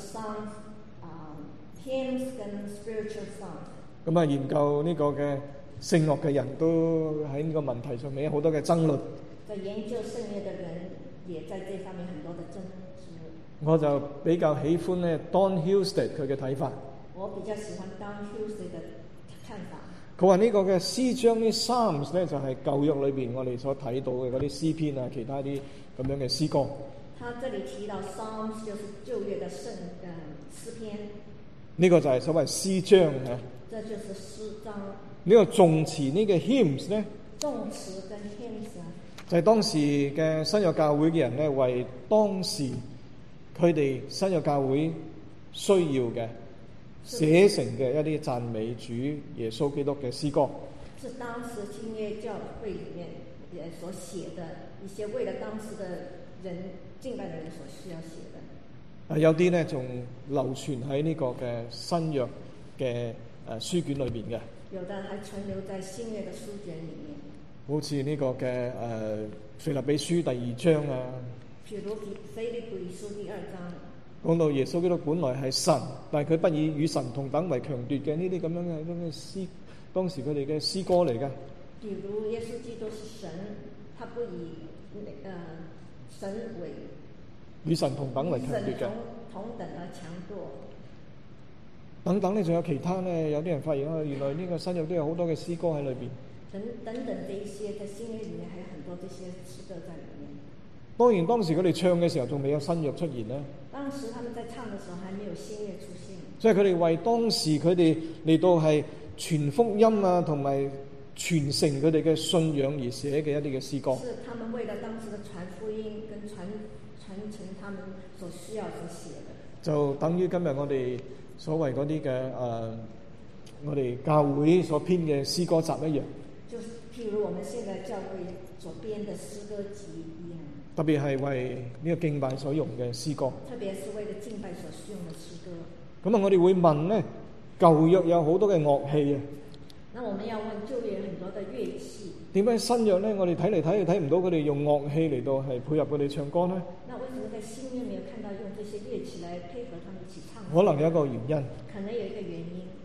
songs、hymns 跟 spiritual songs。 咁研究呢個嘅聖樂嘅人都喺呢個問題上面有好多嘅爭論。 在研究聖樂的人也在這方面很多的爭執。 我就比較喜歡咧 Don Husted 佢嘅睇法。 我比較喜歡 Don Husted 嘅看法。 佢話呢個嘅詩章呢 Psalms 咧就係舊約裏邊我哋所睇到嘅嗰啲詩篇啊，其他啲咁樣嘅詩歌。 他這裡提到 Psalms 就是舊約嘅詩篇。 呢個就係所謂詩章啊。 這就是詩章。 呢個頌詞呢個 hymns 咧。 頌詞跟 hymns 啊。 就係當時嘅新約教會嘅人咧，為當時佢哋新約教會需要嘅寫成嘅一啲讚美主耶穌基督嘅詩歌。 是當時新約教會裡面所寫的一些為了當時的人敬拜的人所需要寫的。 有啲呢仲流傳喺呢個嘅新約嘅書卷裏邊嘅。 有的還存留在新約嘅書卷裡面。 好似呢個嘅腓立比書第2章啊。 譬如腓立比書第2章。 講到耶穌基督本來係神，但係佢不以與神同等為強奪嘅呢啲咁樣嘅詩，當時佢哋嘅詩歌嚟㗎。 比如耶穌基督是神，他不以神為與神同等為強奪嘅。 同等而強奪。 等等咧，仲有其他咧，有啲人發現原來呢個新約都有好多嘅詩歌喺裏邊。 等等這一些，在新約裡面還有很多這些詩歌在裡面。當然當時佢哋唱嘅時候仲未有新約出現咧。 當時他們在唱嘅時候還沒有新約出現。 所以佢哋為當時佢哋嚟到係傳福音啊，同埋傳承佢哋嘅信仰而寫嘅一啲嘅詩歌。 是他們為了當時的傳福音跟傳承他們所需要所寫的。就等於今日我哋所謂嗰啲嘅我哋教會所編嘅詩歌集一樣。 就是譬如我們現在教會所編的詩歌集一樣。 特別係為呢個敬拜所用嘅詩歌。 特別是為了敬拜所需用嘅詩歌。 咁我哋會問呢，舊約有好多嘅樂器啊。 那我們要問舊約很多嘅樂器。 點解新約呢？我哋睇嚟睇去睇唔到佢哋用樂器嚟到係配合佢哋唱歌呢？ 那為什麼在新約沒有看到用這些樂器來配合他們一起唱？ 可能有一個原因。 可能有一個原因。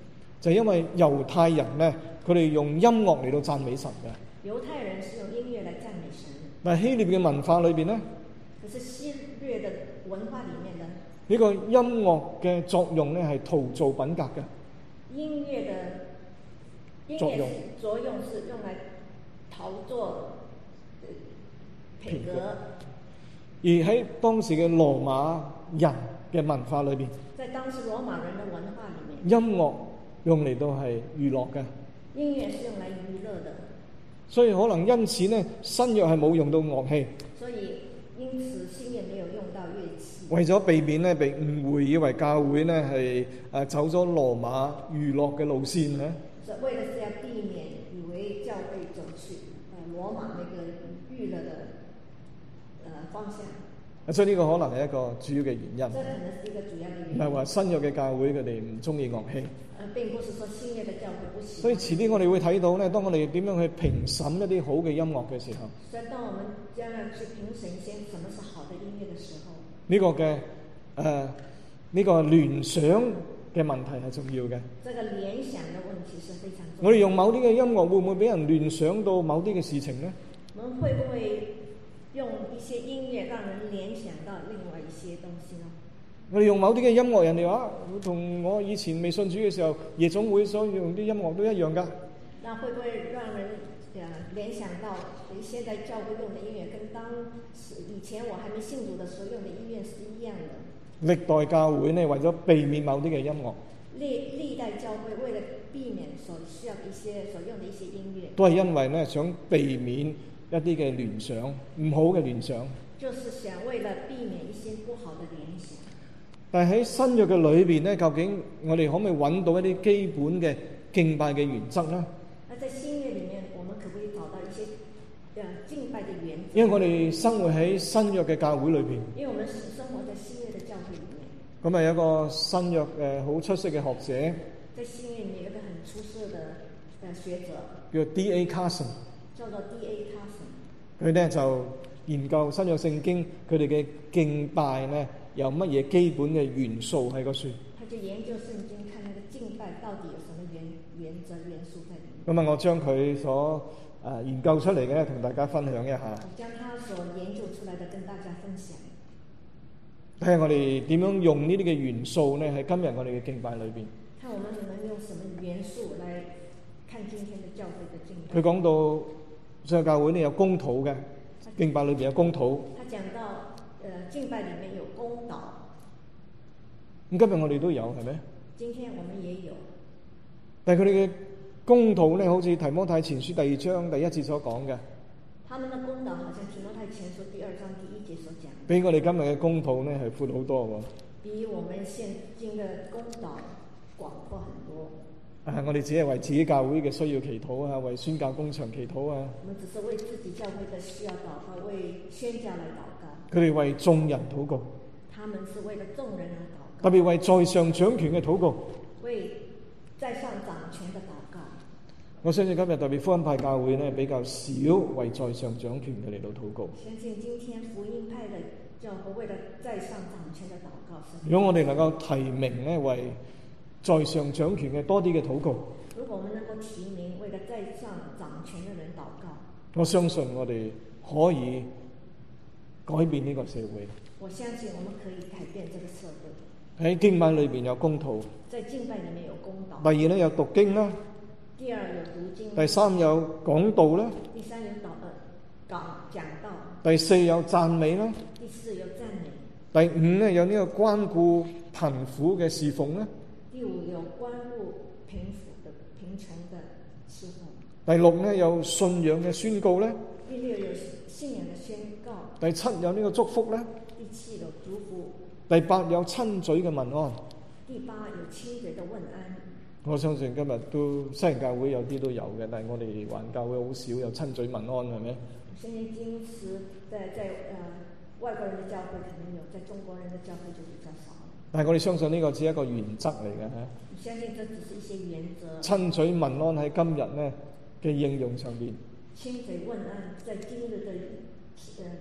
就係因為猶太人咧，佢哋用音樂嚟到讚美神嘅。 猶太人是用音樂來讚美神， 但係希臘嘅文化裏邊咧， 可是希臘的文化裡面呢， 呢個音樂嘅作用咧係陶造品格嘅。 音樂作用是用來陶作品格。 而喺當時嘅羅馬人嘅文化裏邊， 在當時羅馬人的文化裡面， 音樂用嚟到係娛樂嘅。 音樂是用來娛樂的。 所以可能因此呢，新約係冇用到樂器， 所以因此新約沒有用到樂器， 為咗避免呢被誤會，以為教會呢係走咗羅馬娛樂嘅路線咧。 為了是要避免以為教會走去羅馬那個娛樂的方向。 所以呢個可能係一個主要嘅原因。 這可能是一個主要嘅原因。 唔係話新約嘅教會佢哋唔中意樂器。 並不是說新約的教會不喜歡。 所以遲啲我哋會睇到咧，當我哋點樣去評審一啲好嘅音樂嘅時候， 所以當我們將要去評審一些什麼是好的音樂的時候， 呢個嘅呢個聯想嘅問題係重要嘅。 這個聯想的問題是非常重要。 我哋用某啲嘅音樂會唔會俾人聯想到某啲嘅事情咧？ 我們會不會用一些音樂讓人聯想到另外一些東西呢？ 我哋用某啲嘅音樂，人哋話同我以前未信主嘅時候夜總會所用啲音樂都一樣㗎。 那會不會讓人聯想到現在教會用的音樂跟當時以前我還沒信主的時候用的音樂是一樣的？ 歷代教會呢，為咗避免某啲嘅音樂， 歷代教會為了避免所需要的所用的一些音樂， 都係因為呢想避免一啲嘅聯想，唔好嘅聯想。 就是想為了避免一些不好的聯想。 但係喺新約嘅裏邊咧，究竟我哋可唔可以揾到一啲基本嘅敬拜嘅原則咧？ 那在新約裡面，我們可唔可以找到一些敬拜嘅原則？ 因為我哋生活喺新約嘅教會裏邊， 因為我們生活在新約嘅教會裡面。 咁啊有一個新約好出色嘅學者， 在新約裡面有一個很出色嘅學者， 叫 D.A. Carson， 叫做 D.A. Carson。 佢咧就研究新約聖經，佢哋嘅敬拜咧有乜嘢基本嘅元素喺個書。 他就研究聖經，看那個敬拜到底有什麼原則元素在裡面。 咁啊，我將佢所研究出嚟嘅同大家分享一下。 我將他所研究出來的跟大家分享。 睇下我哋點樣用呢啲嘅元素咧，喺今日我哋嘅敬拜裏邊。 看我們能用什麼元素來看今天的教會的敬拜。 佢講到上教會呢有公禱嘅敬拜裏邊有公禱。 他講到敬拜裡面有公禱。 咁今日我哋都有係咪？ 今天我們也有。 但係佢哋嘅公禱咧，好似提摩太前書第2章第1節所講嘅。 他們的公禱好像提摩太前書第2章第1節所講。 比我哋今日嘅公禱咧係闊好多喎。 比我們現今的公禱廣闊很多。 我哋只係為自己教會嘅需要祈禱啊，為宣教工場祈禱啊。 我們只是為自己教會的需要禱告，為宣教來禱告。 佢哋為眾人禱告。 他們是為了眾人而禱特告。 別為在上掌權嘅禱告。 為在上掌權的禱告。 我相信今日特別福音派教會呢，比較少為在上掌權嘅嚟到禱告。 相信今天福音派的教會為了在上掌權的禱告。 如果我哋能夠提名呢，為在上掌權嘅多啲嘅禱告。 如果我們能夠提名為了在上掌權的人禱告， 我相信我哋可以改變呢個社會。 我相信我們可以改變這個社會。 喺敬拜裏邊有公禱。 在敬拜裡面有公禱。 第二呢，有讀經啦。 第二有讀經。 第三有講道啦。 第三有講道。 第四有讚美啦。 第四有讚美。 第五呢，有呢個關顧貧苦嘅侍奉啦。 第五有關顧貧窮的侍奉。 第六呢，有信仰嘅宣告咧。 第六有信仰嘅宣告。 第七有呢個祝福咧。 第七有祝福。 第八有親嘴嘅問安。 第八有親嘴嘅問安。 我相信今日都西人教會有啲都有嘅，但係我哋華人教會好少有親嘴問安，係咪？ 相信今時在外國人嘅教會可能有，在中國人嘅教會就比較少。但係我哋相信呢個只係一個原則嚟嘅嚇。相信這只是一些原則。親嘴問安喺今日呢嘅應用上邊。親嘴問安在今日嘅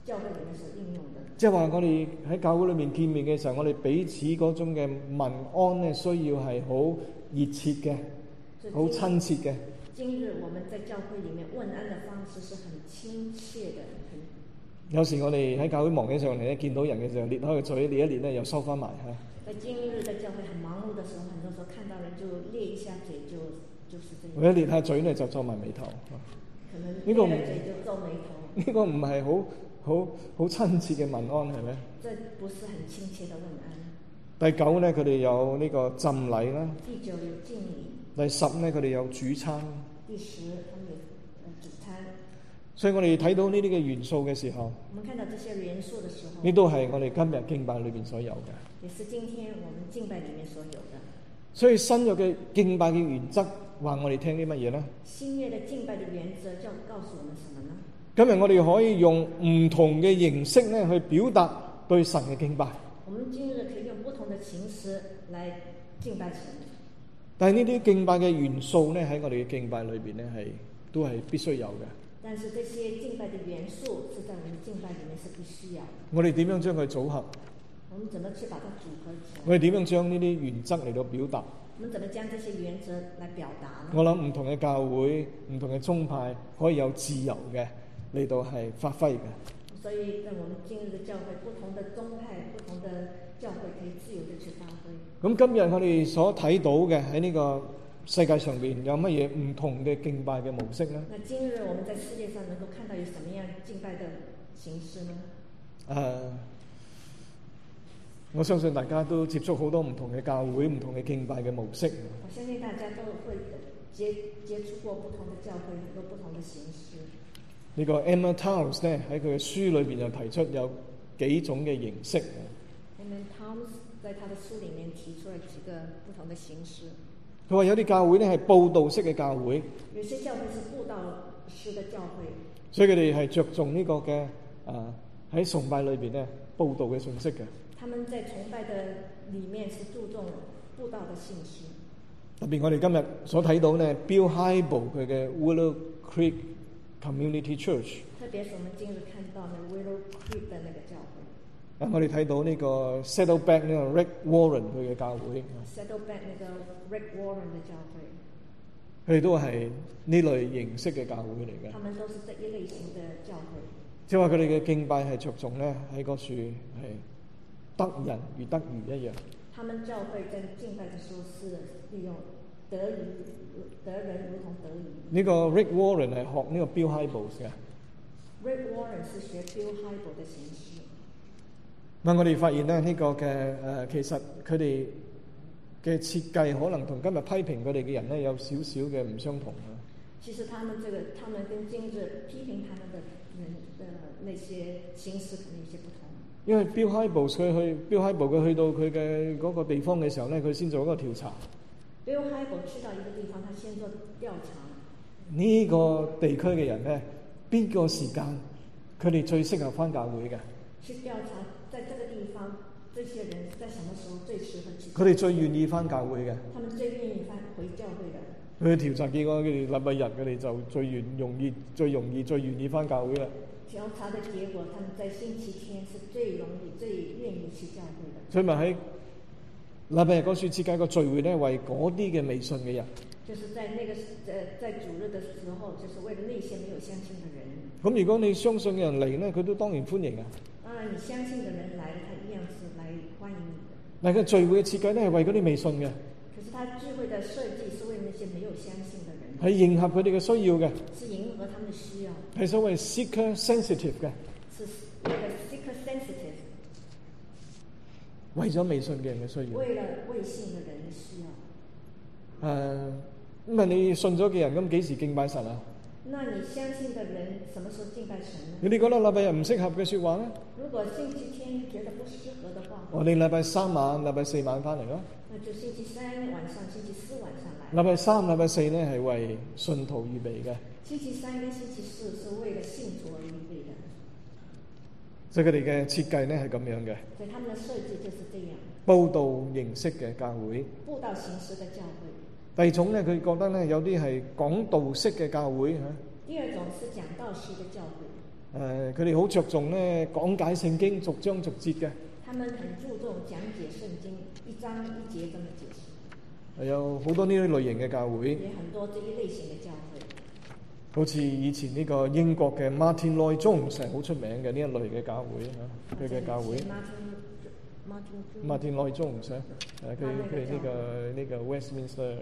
教會裏面所應用的。 即係話我哋喺教會裏面見面嘅時候，我哋彼此嗰種嘅問安咧，需要係好熱切嘅，好親切嘅。 今日我們在教會裏面問安的方式是很親切的。 有時我哋喺教會忙起上嚟咧，見到人嘅時候，裂開個嘴，裂一裂咧，又收翻埋嚇。 在今日的教會很忙碌的時候，很多時候看到人就裂一下嘴，就是這樣。 或者裂下嘴咧，就皺埋眉頭。 可能裂下嘴就皺眉頭。 呢個唔係好親切嘅問安，係咪？ 這不是很親切的問安。 第九咧，佢哋有呢個浸禮啦。 第九有敬禮。 第十咧，佢哋有主餐。 第十，他們有主餐。 所以我哋睇到呢啲嘅元素嘅時候， 我們看到這些元素的時候， 呢都係我哋今日敬拜裏邊所有嘅。 也是今天我們敬拜裏面所有的。 所以新約嘅敬拜嘅原則話我哋聽啲乜嘢呢？ 新約嘅敬拜嘅原則就告訴我們什麼呢？ 今日我哋可以用唔同嘅形式咧去表達對神嘅敬拜。 我們今日可以用不同的形式來敬拜神。 但係呢啲敬拜嘅元素咧喺我哋嘅敬拜裏邊咧都係必須有嘅。 但是這些敬拜的元素是在我們敬拜裏面是必須要的。 我哋點樣將佢組合？ 我們怎麼去把它組合起來？ 我哋點樣將呢啲原則嚟到表達？ 我們怎麼將這些原則來表達呢？ 我諗唔同嘅教會、唔同嘅宗派可以有自由嘅嚟到係發揮嘅。 所以在我們今日的教會，不同的宗派、不同的教會可以自由地去發揮。咁今日我哋所睇到嘅喺呢個世界上邊有乜嘢唔同嘅敬拜嘅模式呢？ 那今日我們在世界上能夠看到有什麼樣敬拜的形式呢？ 我相信大家都接觸好多唔同嘅教會、唔同嘅敬拜嘅模式。 我相信大家都會接觸過不同的教會，很多不同的形式。 呢個 Emma Towns 咧喺佢嘅書裏邊就提出有幾種嘅形式。 Emma Towns 在他的書裡面提出了幾個不同的形式。 佢話有啲教會咧係佈道式嘅教會， 有些教會是佈道式嘅教會， 所以佢哋係着重呢個嘅喺崇拜裏邊咧佈道嘅信息嘅。 他們在崇拜的裡面是注重佈道的信息。 特別我哋今日所睇到咧 Bill Hybels 佢嘅 Willow Creek Community Church。特別是我們今日看到呢 Willow Creek 的那個教會。我哋睇到呢個 Saddleback 呢個 Rick Warren 佢嘅教會。 Saddleback 那個 Rick Warren 嘅教會。 佢哋都係呢類形式嘅教會嚟嘅。 他們都是這一類型嘅教會。 即係話佢哋嘅敬拜係着重咧喺個樹係得人如得魚一樣。 他們教會在敬拜嘅時候是利用得人如同得魚。 呢個 Rick Warren 係學呢個 Bill Hybels 嘅。 Rick Warren 是學 Bill Hybels 嘅形式。 我哋發現咧呢個嘅其實佢哋嘅設計可能同今日批評佢哋嘅人咧有少少嘅唔相同啊。 其實他們跟今日批評他們的人的那些形式可能有些不同。 因為 Bill Hybels 佢去到佢嘅嗰個地方嘅時候咧，佢先做一個調查。 Bill Hybels 去到一個地方，他先做調查。 呢個地區嘅人咧，邊個時間佢哋最適合返教會嘅？ 去調查，在這個地方，這些人在什麼時候最適合去？ 佢哋最願意返教會嘅。 他們最願意回教會嘅。 佢調查結果，佢哋禮拜日佢哋就最願意返教會啦。 調查的結果，他們在星期天是最容易、最願意去教會的。 所以咪喺禮拜日嗰處設計個聚會咧，為嗰啲嘅未信嘅人。 就是在那個在主日的時候，就是為了那些沒有相信的人。 咁如果你相信嘅人嚟咧，佢都當然歡迎啊。 當然，你相信嘅人來，他一樣是來歡迎你的。 但係個聚會嘅設計咧，係為嗰啲未信嘅。 可是他聚會的設計是為那些沒有相信的人。 係迎合佢哋嘅需要嘅。 是迎合他們的需要。 係所謂 seeker sensitive 嘅。 是那個 seeker sensitive。 為咗未信嘅人嘅需要。 為了未信嘅人嘅需要。 咁啊，你信咗嘅人，咁幾時敬拜神啊？ 那你相信嘅人，什麼時候敬拜神呢？ 你哋覺得禮拜日唔適合嘅説話咧？ 如果星期天覺得不適合的話， 我哋禮拜三晚、禮拜四晚翻嚟咯。 那就星期三晚上、星期四晚上來。 禮拜三、禮拜四呢係為信徒預備嘅。 星期三跟星期四是為了信徒而預備的。 所以佢哋嘅設計呢係咁樣嘅。 所以他們的設計就是這樣。 佈道形式嘅教會。 佈道形式嘅教會。 第二種咧，佢覺得咧有啲係講道式嘅教會嚇。 第二種是講道式嘅教會。 佢哋好着重咧講解聖經逐章逐節嘅。 他們很注重講解聖經，一章一節咁樣解釋。 有好多呢啲類型嘅教會。 也很多這一類型嘅教會。 好似以前呢個英國嘅 Martin Lloyd Jones 係好出名嘅呢一類嘅教會嚇，佢嘅教會。Martin Lloyd Jones 佢呢個 Westminster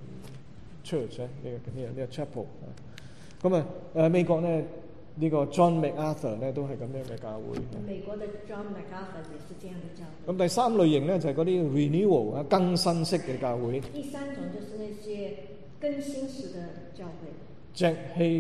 Church 呢個 chapel。咁美國咧呢個 John MacArthur 咧都係咁樣嘅教會。 美國嘅 John MacArthur 也是這樣嘅教會。 咁第三類型咧就係嗰啲 renewal 更新式嘅教會。 第三種就是那些更新式嘅教會。 Jack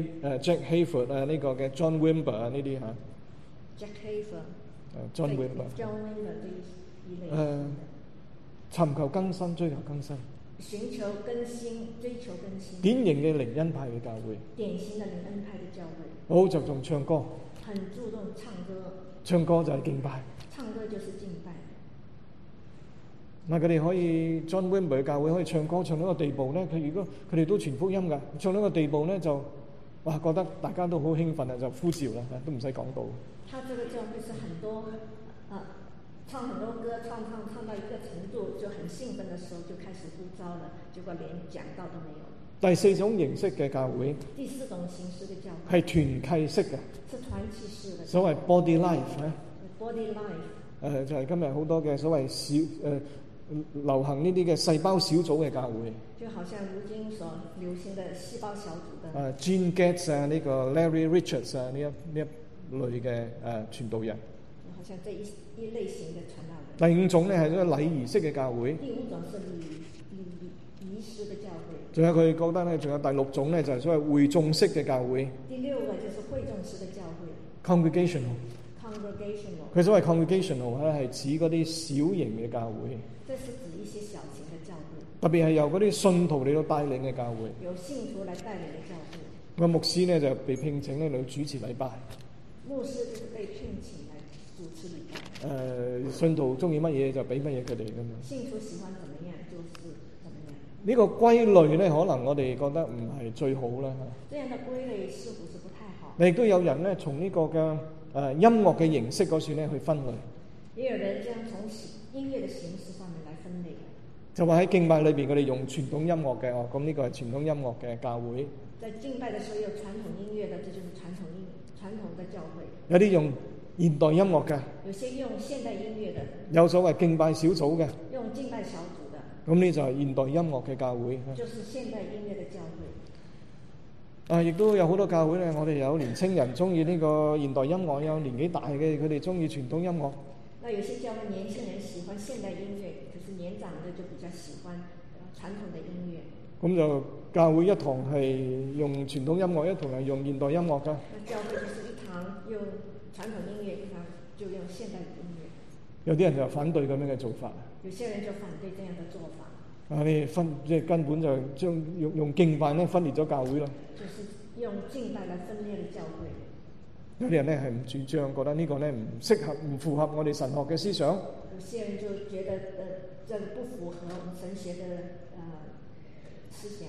Hayford 呢個嘅 John Wimber 呢啲嚇。 Jack Hayford。 John Wimber。 John Wimber 呢一類。 尋求更新，追求更新。 尋求更新，追求更新。 典型嘅靈恩派嘅教會。 典型嘅靈恩派嘅教會。 好着重唱歌。 很注重唱歌。 唱歌就係敬拜。 唱歌就是敬拜。 佢哋可以 John Wimber 嘅教會可以唱歌唱到一個地步咧，佢哋都傳福音㗎，唱到一個地步咧就覺得大家都好興奮啊，就呼召啦，都唔使講道。 他這個教會是很多唱很多歌，唱到一個程度就很興奮的時候就開始呼召了，結果連講道都沒有。第四種形式嘅教會。第四種形式嘅教會。係團契式嘅。是團契式嘅。所謂 body life 咧。body life。就係今日好多嘅所謂流行呢啲嘅細胞小組嘅教會。就好像如今所流行嘅細胞小組嘅。Gene Getz 呢個 Larry Richards 呢一類嘅傳道人。好像這一類型嘅傳道人。第五種咧係一個禮儀式嘅教會。第五種是禮儀式嘅教會。仲有佢覺得咧，仲有第六種咧就係所謂會眾式嘅教會。第六個就是會眾式嘅教會。Congregational。佢所謂 congregational 咧係指嗰啲小型嘅教會。這是指一些小型嘅教會。特別係由嗰啲信徒嚟到帶領嘅教會。由信徒嚟帶領嘅教會。個牧師咧就被聘請咧嚟主持禮拜。牧師就是被聘請嚟主持禮拜。信徒中意乜嘢就俾乜嘢佢哋噶嘛。信徒喜歡怎麼樣就是怎麼樣。呢個歸類咧，可能我哋覺得唔係最好啦。這樣的歸類似乎是不太好。亦都有人咧從呢個嘅音樂嘅形式嗰處咧去分類。也有人將從音樂嘅形式上面來分類。就話喺敬拜裏邊，佢哋用傳統音樂嘅咁呢個係傳統音樂嘅教會。在敬拜嘅時候有傳統音樂嘅，這就是傳統嘅教會。有啲用現代音樂嘅。有些用現代音樂嘅。有所謂敬拜小組嘅。用敬拜小組嘅。咁呢就係現代音樂嘅教會。就是現代音樂嘅教會。亦都有好多教會咧，我哋有年青人中意呢個現代音樂，有年紀大嘅佢哋中意傳統音樂。那有些教會年輕人喜歡現代音樂，可是年長的就比較喜歡傳統的音樂。咁就教會一堂係用傳統音樂，一堂係用現代音樂㗎。教會就是一堂用傳統音樂，一堂就用現代音樂。有啲人就反對咁樣嘅做法。有些人就反對這樣嘅做法。你根本就將用敬拜咧分裂咗教會啦。就是用敬拜來分裂嘅教會。有啲人咧係唔主張，覺得呢個咧唔適合、唔符合我哋神學嘅思想。有些人就覺得這不符合我們神學嘅思想。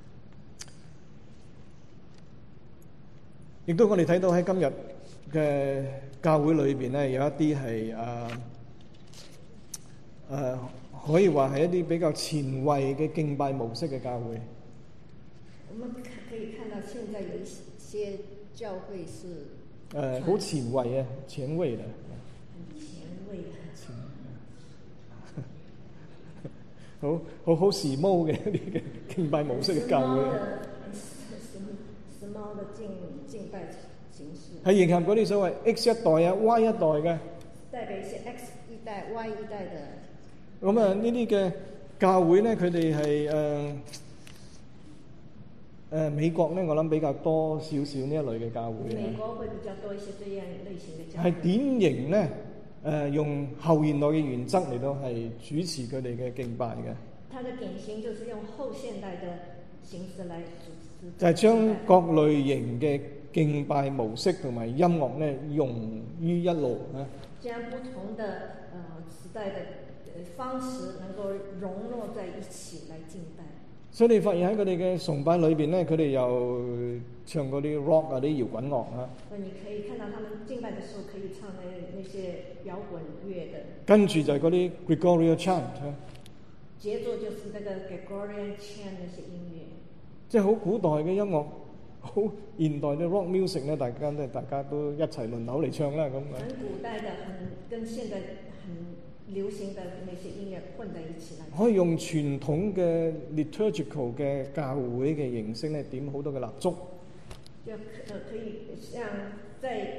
亦都我哋睇到喺今日嘅教會裏邊咧，有一啲係可以話係一啲比較前衛嘅敬拜模式嘅教會。我們可以看到，現在有一些教會是好前衛啊，前衛嘅。很前衛嘅。好時髦嘅一啲嘅敬拜模式嘅教會。時髦嘅敬拜形式。係迎合嗰啲所謂 X 一代啊、Y 一代嘅。代表一些 X 一代、Y 一代嘅。咁呢啲嘅教會咧，佢哋係美國咧，我諗比較多少少呢一類嘅教會。美國會比較多一些這樣類型嘅教會。係典型咧，用後現代嘅原則嚟到係主持佢哋嘅敬拜嘅。它的典型就是用後現代嘅形式嚟主持。就係將各類型嘅敬拜模式同埋音樂咧，融於一路啊。將不同的時代的方式能夠融絡在一起來敬拜。 所以你發現喺佢哋嘅崇拜裏邊咧，佢哋又唱嗰啲 rock 啊、啲搖滾樂啊。 所以你可以看到他們敬拜嘅時候可以唱那些搖滾樂嘅。 跟住就係嗰啲 Gregorian chant。 傑作就是那個 Gregorian chant 那些音樂。 即係好古代嘅音樂，好現代嘅 rock music 咧，大家都一齊輪流嚟唱啦咁。 很古代的，跟現在很流行的那些音樂混在一起啦。 可以用傳統嘅 liturgical 嘅教會嘅形式咧，點好多嘅蠟燭。 就可以像在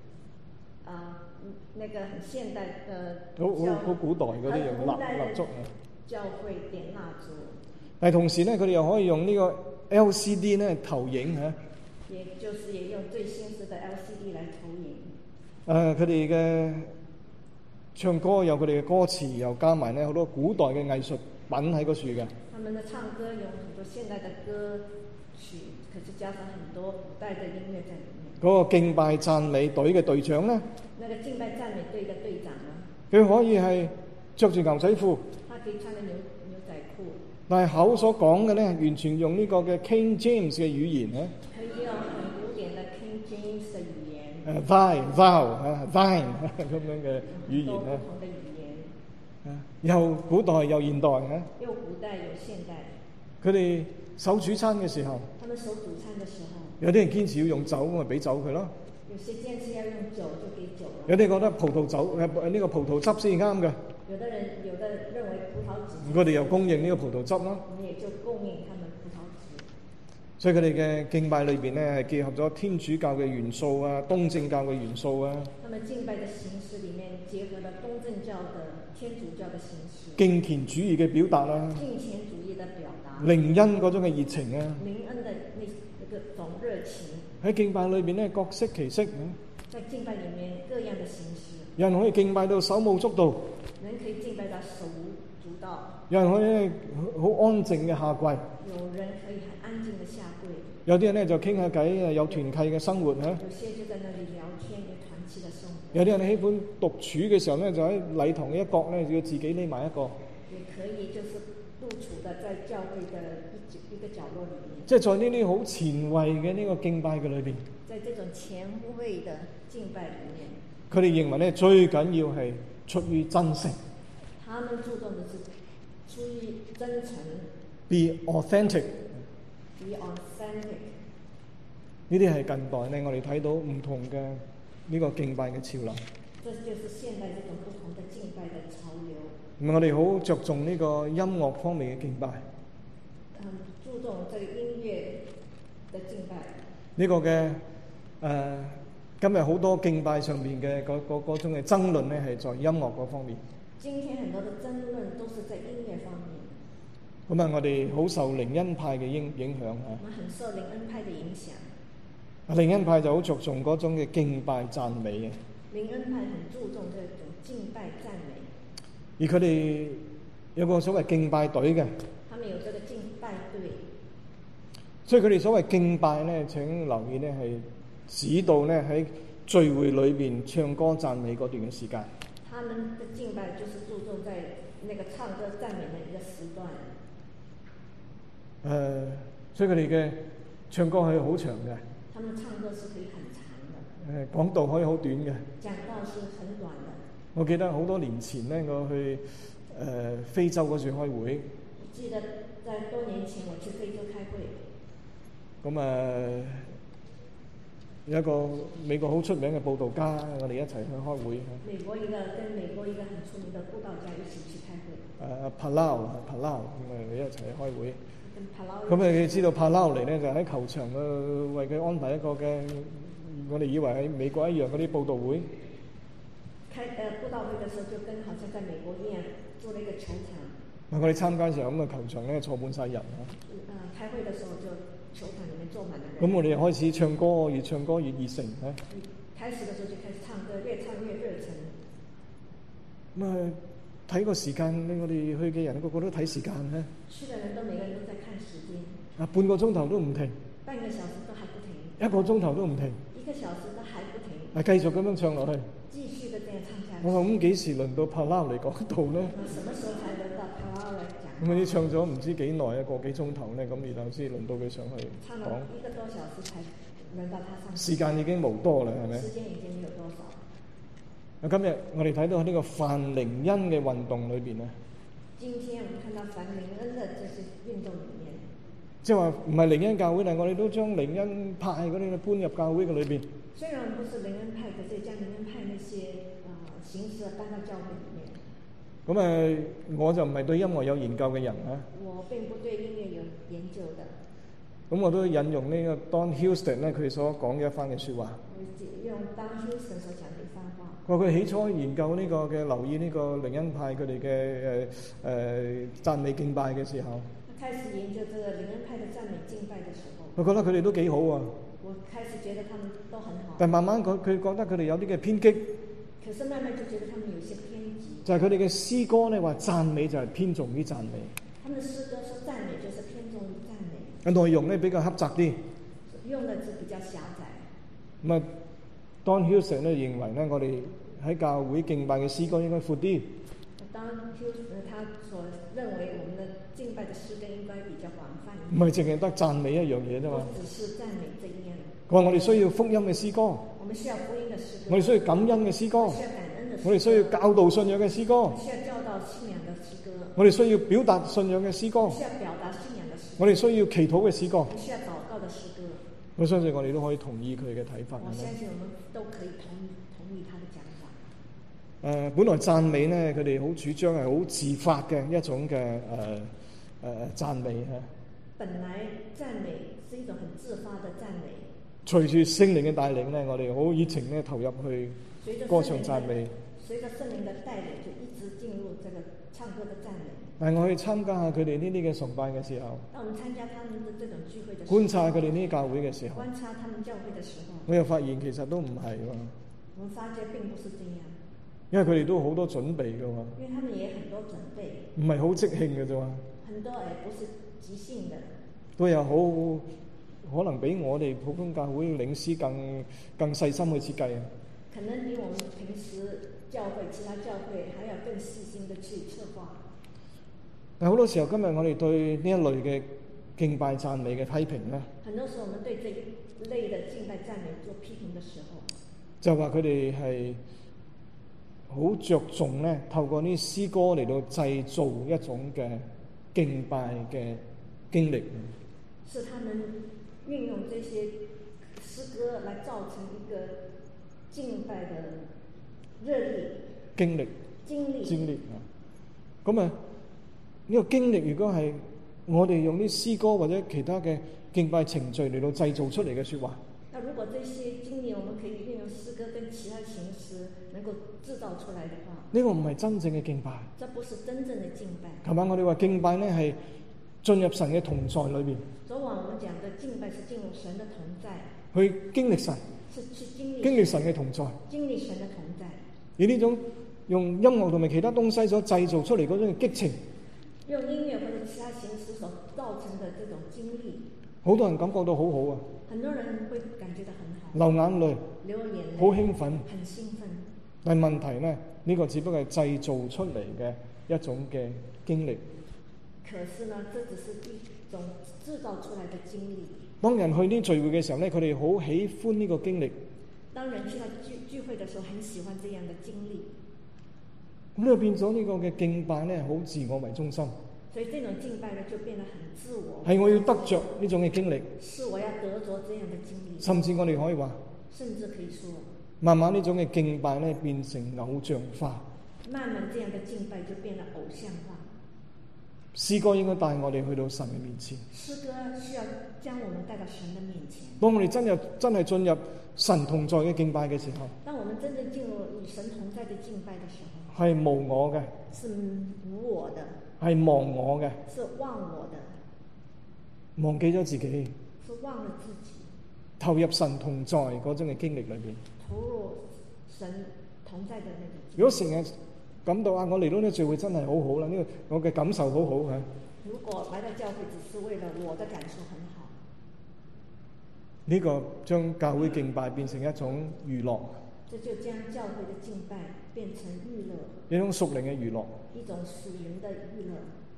那個很現代嘅好古代嗰啲用蠟燭啊。 教會點蠟燭。 但係同時咧，佢哋又可以用呢個 LCD 咧投影嚇。 也就是也用最新式的 LCD 來投影。 佢哋嘅唱歌有佢哋嘅歌詞，又加埋咧好多古代嘅藝術品喺嗰處嘅。 他們的唱歌有很多現代的歌曲，可是加上很多古代的音樂在裡面。嗰個敬拜讚美隊嘅隊長咧？ 那個敬拜讚美隊嘅隊長呢？ 佢可以係着住牛仔褲。 他可以穿着牛仔褲。 但係口所講嘅咧，完全用呢個嘅 King James 嘅語言咧。 可以用很古典的 King James 嘅語言。 thine 咁樣嘅語言咧。 不同的語言。 又古代又現代嘅。 又古代又現代。 佢哋守主餐嘅時候。 他們守主餐嘅時候。 有啲人堅持要用酒，咁咪俾酒佢咯。 有些堅持要用酒，就給酒。 有啲覺得葡萄酒呢個葡萄汁先啱嘅。 有的認為葡萄汁。 我哋又供應呢個葡萄汁咯。 我們也就供應他們葡萄汁。 所以佢哋嘅敬拜裏邊咧，係結合咗天主教嘅元素啊、東正教嘅元素啊。 他們敬拜嘅形式裡面結合了東正教嘅天主教嘅形式。 敬虔主義嘅表達啊。 敬虔主義嘅表達。 靈恩嗰種嘅熱情啊。 靈恩嘅那個種熱情。 喺敬拜裏邊咧，各色其色。 在敬拜裡面各樣嘅形式。 有人可以敬拜到手舞足蹈。 人可以敬拜到手舞足蹈。 有人可以好安靜嘅下跪。 有人可以很安靜嘅下跪。 有啲人咧就傾下偈，有團契嘅生活嚇。 有些就在那裡聊天，有團契嘅生活。 有啲人喜歡獨處嘅時候咧，就喺禮堂嘅一角咧，要自己匿埋一個。 也可以就是獨處的在教會嘅一個角落裡面。 即係在呢啲好前衛嘅呢個敬拜嘅裏邊。在這種前衛嘅敬拜裡面。 佢哋認為咧，最緊要係出於真誠。 他們注重的是出於真誠。 Be authentic。 Be authentic。 呢啲係近代咧，我哋睇到唔同嘅呢個敬拜嘅潮流。 這就是現代這種不同的敬拜的潮流。 我哋好着重呢個音樂方面嘅敬拜。 注重這個音樂的敬拜。 呢個嘅今日好多敬拜上面嘅嗰種嘅爭論咧，係在音樂嗰方面。 今天很多的爭論都是在音樂方面。 咁啊，我哋好受靈恩派嘅影響啊。 我們很受靈恩派嘅影響。 靈恩派就好着重嗰種嘅敬拜讚美嘅。 靈恩派很注重這種敬拜讚美。 而佢哋有個所謂敬拜隊嘅。 他們有這個敬拜隊。 所以佢哋所謂敬拜咧，請留意咧，係指到咧喺聚會裏邊唱歌讚美嗰段嘅時間。 他們的敬拜就是注重在那個唱歌讚美的一個時段。 所以佢哋嘅唱歌係好長嘅。 他們唱歌是可以很長的。 講道可以好短嘅。 講道是很短的。 我記得好多年前咧，我去非洲嗰處開會。 我記得在多年前我去非洲開會。 咁有一個美國好出名嘅佈道家，我哋一齊去開會。 美國一個很出名嘅佈道家一起去開會。 Palau 咁啊，一齊去開會。 咁你知道Palau嚟咧，就喺球場為佢安排一個嘅，我哋以為喺美國一樣嗰啲佈道會。 佈道會嘅時候，就跟好像在美國一樣，做了一個球場。 我哋參加嘅時候，咁啊球場咧坐滿晒人啊。 開會嘅時候就球場裡面坐滿了人。 咁我哋又開始唱歌，越唱歌越熱誠啊。 開始嘅時候就開始唱歌，越唱越熱誠。 咁睇個時間，我哋去嘅人個個都睇時間咧。 去嘅人都每個人都在看時間。 半個鐘頭都唔停。 半個小時都還不停。 一個鐘頭都唔停。 一個小時都還不停。 繼續咁樣唱落去。 繼續的這樣唱下去。 我話咁幾時輪到Palau嚟講道咧？ 什麼時候才輪到Palau嚟講咁佢唱咗唔知幾耐啊，個幾鐘頭咧，咁然後先輪到佢上去唱了1個多小時才輪到他上去。 時間已經無多啦，係咪？ 時間已經沒有多少。 今日我哋睇到喺呢個泛靈恩嘅運動裏邊咧， 今天我們看到泛靈恩的這些運動裡面， 即係話唔係靈恩教會，但係我哋都將靈恩派嗰啲搬入教會嘅裏邊。 雖然不是靈恩派，可是將靈恩派那些形式搬到教會裡面。 咁我就唔係對音樂有研究嘅人啊。 我並不對音樂有研究的。 咁我都引用呢個 Don Houston 咧，佢所講嘅一番嘅説話。 我用 Don Houston 所講嘅一番話。 佢起初研究呢個嘅留意呢個靈恩派佢哋嘅讚美敬拜嘅時候， 開始研究這個靈恩派嘅讚美敬拜嘅時候， 我覺得佢哋都幾好啊。 我開始覺得他們都很好。 但慢慢佢覺得佢哋有啲嘅偏激。 可是慢慢就覺得他們有些偏激。 就係佢哋嘅詩歌咧，話讚美就係偏重於讚美。 他們的詩歌說讚美就是偏重於讚美。 內容咧比較狹窄啲。 用的字比較狹窄。 咁啊 Don Houston 咧認為咧，我哋喺教會敬拜嘅詩歌應該闊啲。 Don Houston 他所認為我們的敬拜的詩歌應該比較廣泛。 唔係淨係得讚美一樣嘢啫嘛。 只是讚美這一樣。 佢話我哋需要福音嘅詩歌。 我們需要福音嘅詩歌。 我哋需要感恩嘅詩歌。 需要感恩嘅詩歌。 我哋需要教導信仰嘅詩歌。 需要教導信仰嘅詩歌。 我哋需要表達信仰嘅詩歌。 需要表達信仰嘅詩歌。 我哋需要祈禱嘅詩歌。 需要禱告嘅詩歌。 我相信我哋都可以同意佢嘅睇法。 我相信我們都可以同意他的講法。 本來讚美咧，佢哋好主張係好自發嘅一種嘅讚美嚇。 本來讚美是一種很自發的讚美。 隨住聖靈嘅帶領咧，我哋好熱情咧投入去歌唱讚美。 隨着聖靈嘅帶領，就一直進入這個唱歌的讚美。 但係我去參加下佢哋呢啲嘅崇拜嘅時候， 當我們參加他們的這種聚會的時候， 觀察佢哋呢啲教會嘅時候， 觀察他們教會嘅時候， 我又發現其實都唔係喎。 我們發覺並不是這樣。 因為佢哋都好多準備㗎喎。 因為他們也很多準備。 唔係好即興嘅啫喎。 很多不是即興的。 都有好可能比我哋普通教會領詩更細心去設計啊。 可能比我們平時教會其他教會還要更細心的去策劃。 但好多時候今日我哋對呢一類嘅敬拜讚美嘅批評咧， 很多時候我們對這一類的敬拜讚美做批評的時候， 就話佢哋係好着重咧，透過呢詩歌嚟到製造一種嘅敬拜嘅經歷。 是他們運用這些詩歌來造成一個敬拜的熱力經歷啊！咁啊，呢個經歷如果係我哋用啲詩歌或者其他嘅敬拜程序嚟到製造出嚟嘅說話， 那如果這些經歷我們可以運用詩歌跟其他形式能夠製造出來的話， 呢個唔係真正嘅敬拜。 這不是真正的敬拜。 琴晚我哋話敬拜呢係進入神嘅同在裏邊。 昨晚我們講的敬拜是進入神的同在， 去經歷神， 是去經歷神嘅同在， 經歷神的同在。 而呢種用音樂同埋其他東西所製造出嚟嗰種激情， 用音樂或者其他形式所造成的這種經歷， 好多人感覺到好好啊， 很多人會感覺到很好， 流眼淚， 流眼淚， 好興奮， 很興奮。 但係問題呢，呢個只不過係製造出嚟嘅一種嘅經歷。 可是呢，這只是一種製造出來的經歷。 當人去呢聚會嘅時候呢，佢哋好喜歡呢個經歷。 當人去到聚會嘅時候，很喜歡這樣的經歷。 咁就變咗呢個嘅敬拜呢，好自我為中心。 所以這種敬拜呢，就變得很自我。 係我要得着呢種嘅經歷。 是我要得着這樣的經歷。 甚至我哋可以話， 甚至可以說， 慢慢呢種嘅敬拜呢，變成偶像化。 慢慢這樣的敬拜就變得偶像化。 詩歌應該帶我哋去到神嘅面前。 詩歌需要將我們帶到神的面前。 當我哋真係進入神同在嘅敬拜嘅時候， 當我們真正進入與神同在的敬拜的時候， 係無我嘅， 是無我的， 係忘我嘅， 是忘我的， 忘記咗自己， 是忘了自己， 投入神同在嗰種嘅經歷裏邊， 投入神同在的那種。 如果成日感到啊，我嚟到呢個聚會真係好好啦，呢個我嘅感受好好嚇。 如果來到教會只是為了我的感受很好， 呢個將教會敬拜變成一種娛樂。 這就將教會的敬拜變成娛樂， 一種屬靈嘅娛樂， 一種屬靈的娛樂。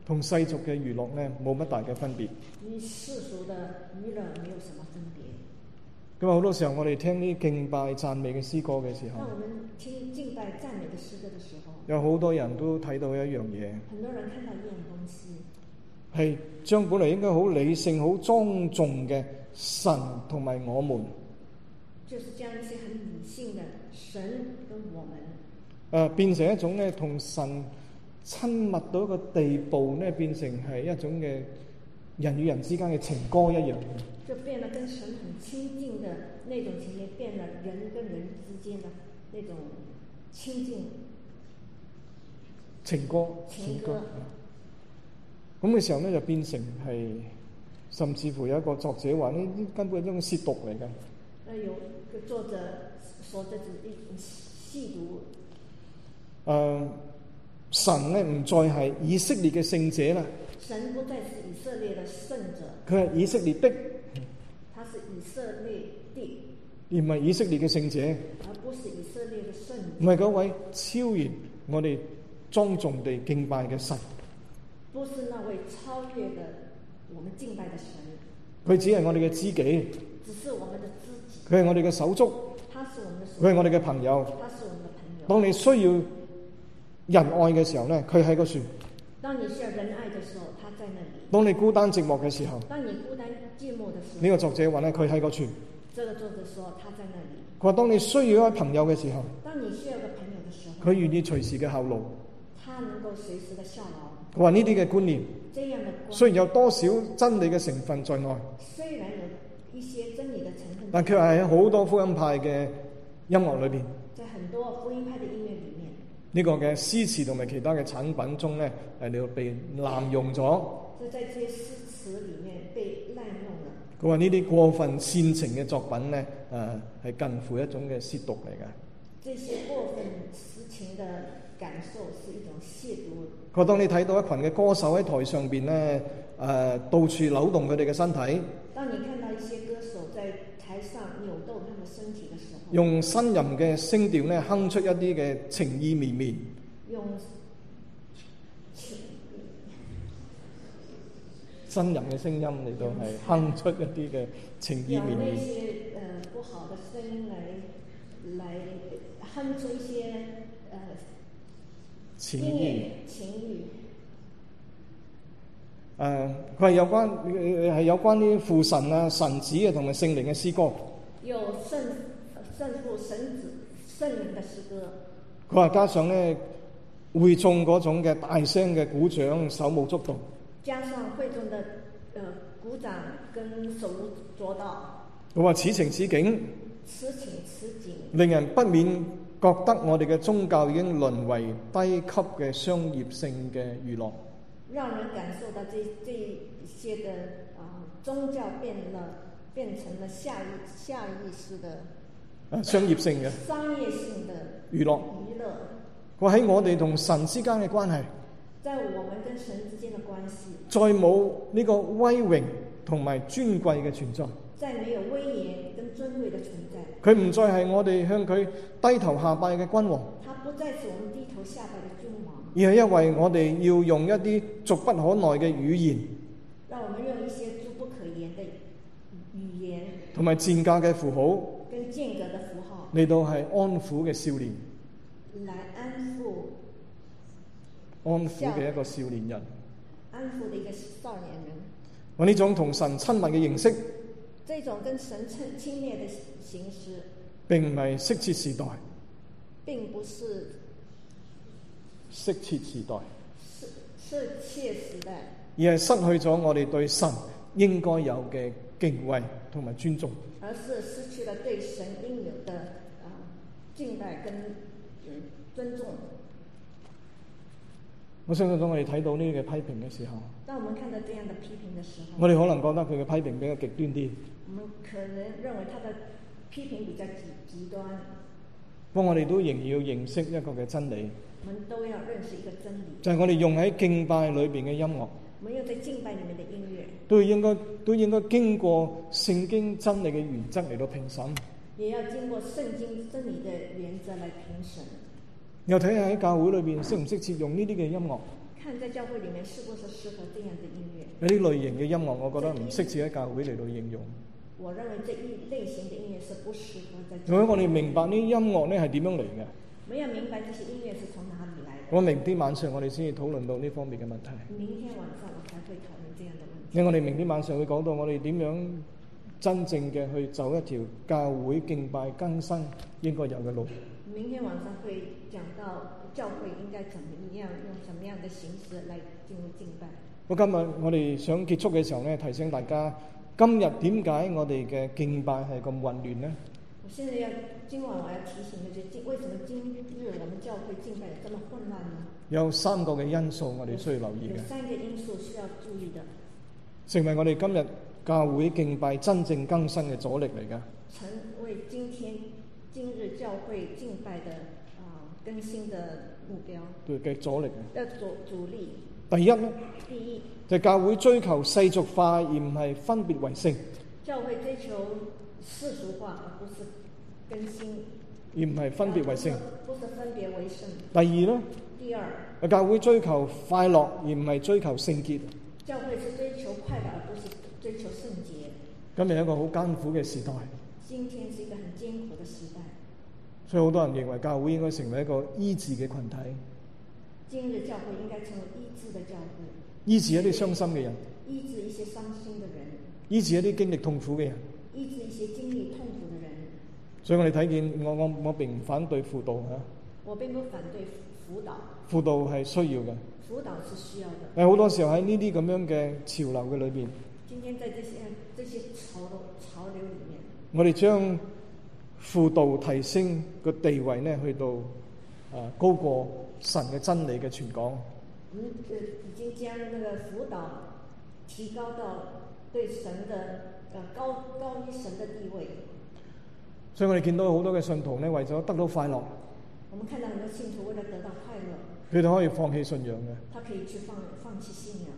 同世俗嘅娛樂咧冇乜大嘅分別。 與世俗的娛樂沒有什麼分別。 咁啊，好多時候我哋聽呢啲敬拜讚美嘅詩歌嘅時候， 當我們聽敬拜讚美嘅詩歌嘅時候， 有好多人都睇到一樣嘢， 很多人看到一樣東西， 係將本來應該好理性、好莊重嘅神同埋我們， 就是將一些很理性嘅神跟我們， 變成一種咧同神親密到一個地步咧，變成係一種嘅人與人之間嘅情歌一樣。 就變得跟神很親近的那種情節，變了人跟人之間的那種親近情歌。咁嘅時候咧，就變成係，甚至乎有一個作者話呢根本係一種褻瀆嚟嘅。 有個作者說這是一種褻瀆。 神咧唔再係以色列嘅聖者啦。 神不再是以色列的聖者。 佢係以色列的。 他是以色列的， 而唔係以色列嘅聖者。 而不是以色列的聖者。 唔係嗰位超越我哋莊重地敬拜嘅神。 不是那位超越的我們敬拜的神。 佢只係我哋嘅知己。 只是我們的知己。 佢係我哋嘅手足。 他是我們的手足。 佢係我哋嘅朋友。 他是我們的朋友。 當你需要人愛嘅時候咧，佢喺個樹。 當你需要人愛嘅時候，他在那裡。 當你孤單寂寞嘅時候， 當你孤單寂寞嘅時候， 呢個作者話咧，佢喺個樹。 這個作者說他在那裡。 佢話當你需要一位朋友嘅時候， 當你需要個朋友嘅時候， 佢願意隨時嘅效勞。 他能夠隨時嘅效勞。 佢話呢啲嘅觀念， 這樣的觀念雖然有多少真理嘅成分在內， 雖然有一些真理嘅成分， 但卻係喺好多福音派嘅音樂裏邊， 在很多福音派嘅音樂裡面， 呢個嘅詩詞同埋其他嘅產品中咧，係你被濫用咗。 就在這些詩詞裡面被濫用了。 佢話呢啲過分煽情嘅作品咧，係近乎一種嘅褻瀆嚟嘅。 這些過分詩情的感受是一種褻瀆。 佢話當你睇到一群嘅歌手喺台上邊咧，到處扭動佢哋嘅身體。 當你看到一些歌手在台上扭動他們身體嘅時候， 用呻吟嘅聲調咧，哼出一啲嘅情意綿綿。 用呻吟嘅聲音嚟到係哼出一啲嘅情意綿綿。 用那些不好的聲音來哼出一些情意。佢係有關啲父神啊、神子啊同埋聖靈嘅詩歌。 有聖父、神子、聖靈嘅詩歌。 佢話加上咧會眾嗰種嘅大聲嘅鼓掌、手舞足蹈。 加上會眾的鼓掌跟手舞足蹈。 佢話此情此景， 令人不免覺得我哋嘅宗教已經淪為低級嘅商業性嘅娛樂。 讓人感受到這些的宗教變成了下意識的商業性嘅娛樂。佢話喺我哋同神之間嘅關係， 在我們跟神之間的關係， 再冇呢個威榮同埋尊貴嘅存在。 再沒有威嚴跟尊貴的存在。 佢唔再係我哋向佢低頭下拜嘅君王。 他不再是我們低頭下拜的君王。 而係因為我哋要用一啲俗不可耐嘅語言， 讓我們用一些俗不可言的語言， 同埋賤格嘅符號， 跟賤格的符號嚟到係安撫嘅少年， 來安撫嘅一個少年人， 安撫的一個少年人。 我呢種同神親密嘅形式， 這種跟神親密的形式， 並唔係適切時代， 並不是適切時代， 適切時代， 而係失去咗我哋對神應該有嘅敬畏同埋尊重， 而是失去了對神應有的敬拜跟尊重。 我相信當我哋睇到呢啲嘅批評嘅時候， 當我們看到這樣的批評的時候， 我哋可能覺得佢嘅批評比較極端啲。 我們可能認為他的批評比較極端。 不過我哋都仍然要認識一個嘅真理。 我們都要認識一個真理， 就係我哋用喺敬拜裏邊嘅音樂。 我們用在敬拜裡面的音樂， 都應該經過聖經真理嘅原則嚟到評審。 也要經過聖經真理的原則來評審。 又睇下喺教會裏邊適唔適切用呢啲嘅音樂。 看在教會裡面是不是適合這樣的音樂。 有啲類型嘅音樂，我覺得唔適切喺教會嚟到應用。 我認為這一類型嘅音樂是不適合在。 如果我哋明白呢音樂咧係點樣嚟嘅， 沒有明白這些音樂是從哪裡來的。 我明天晚上我哋先至討論到呢方面嘅問題。 明天晚上我才會討論這樣的問題。 因為我哋明天晚上會講到我哋點樣真正嘅去走一條教會敬拜更新應該有嘅路。 明天晚上會講到教會應該怎麼樣，用什麼樣的形式來進入敬拜。今日我哋想結束嘅時候呢，提醒大家今日點解我哋嘅敬拜係咁混亂呢？ 今晚我要提醒嘅就係為什麼今日我們教會敬拜這麼混亂呢？ 有3個嘅因素我哋需要留意嘅。 有3個因素需要注意的， 成為我哋今日教會敬拜真正更新嘅阻力嚟㗎。 成為今日教會敬拜的更新的目標。對嘅阻力。阻力。 第一就係教會追求世俗化，而唔係分別為聖。 教會追求世俗化，而不是更新， 而唔係分別為聖。 不是分別為聖。 第二，教會追求快樂，而唔係追求聖潔。 教會是追求快樂，而不是追求聖潔。 今日一個好艱苦嘅時代。 今天是一個很艱苦的時代。 所以好多人認為教會應該成為一個醫治嘅群體。 今日教會應該成為醫治的教會。 醫治一啲傷心嘅人。 醫治一些傷心的人。 醫治一啲經歷痛苦嘅人。 醫治一些經歷痛苦的人。 所以我哋睇見，我並唔反對輔導嚇。我並不反對輔導。輔導係需要嘅。 輔導是需要的。 好多時候喺呢啲咁樣嘅潮流嘅裏邊。 今天在這些潮流裡面。 我哋將輔導提升個地位呢，去到高過神嘅真理嘅傳講。 已經將那個輔導提高到對神的高於神的地位。 所以我哋見到好多嘅信徒呢，為咗得到快樂， 我們看到很多信徒為了得到快樂， 佢哋可以放棄信仰嘅。 他可以去放棄信仰。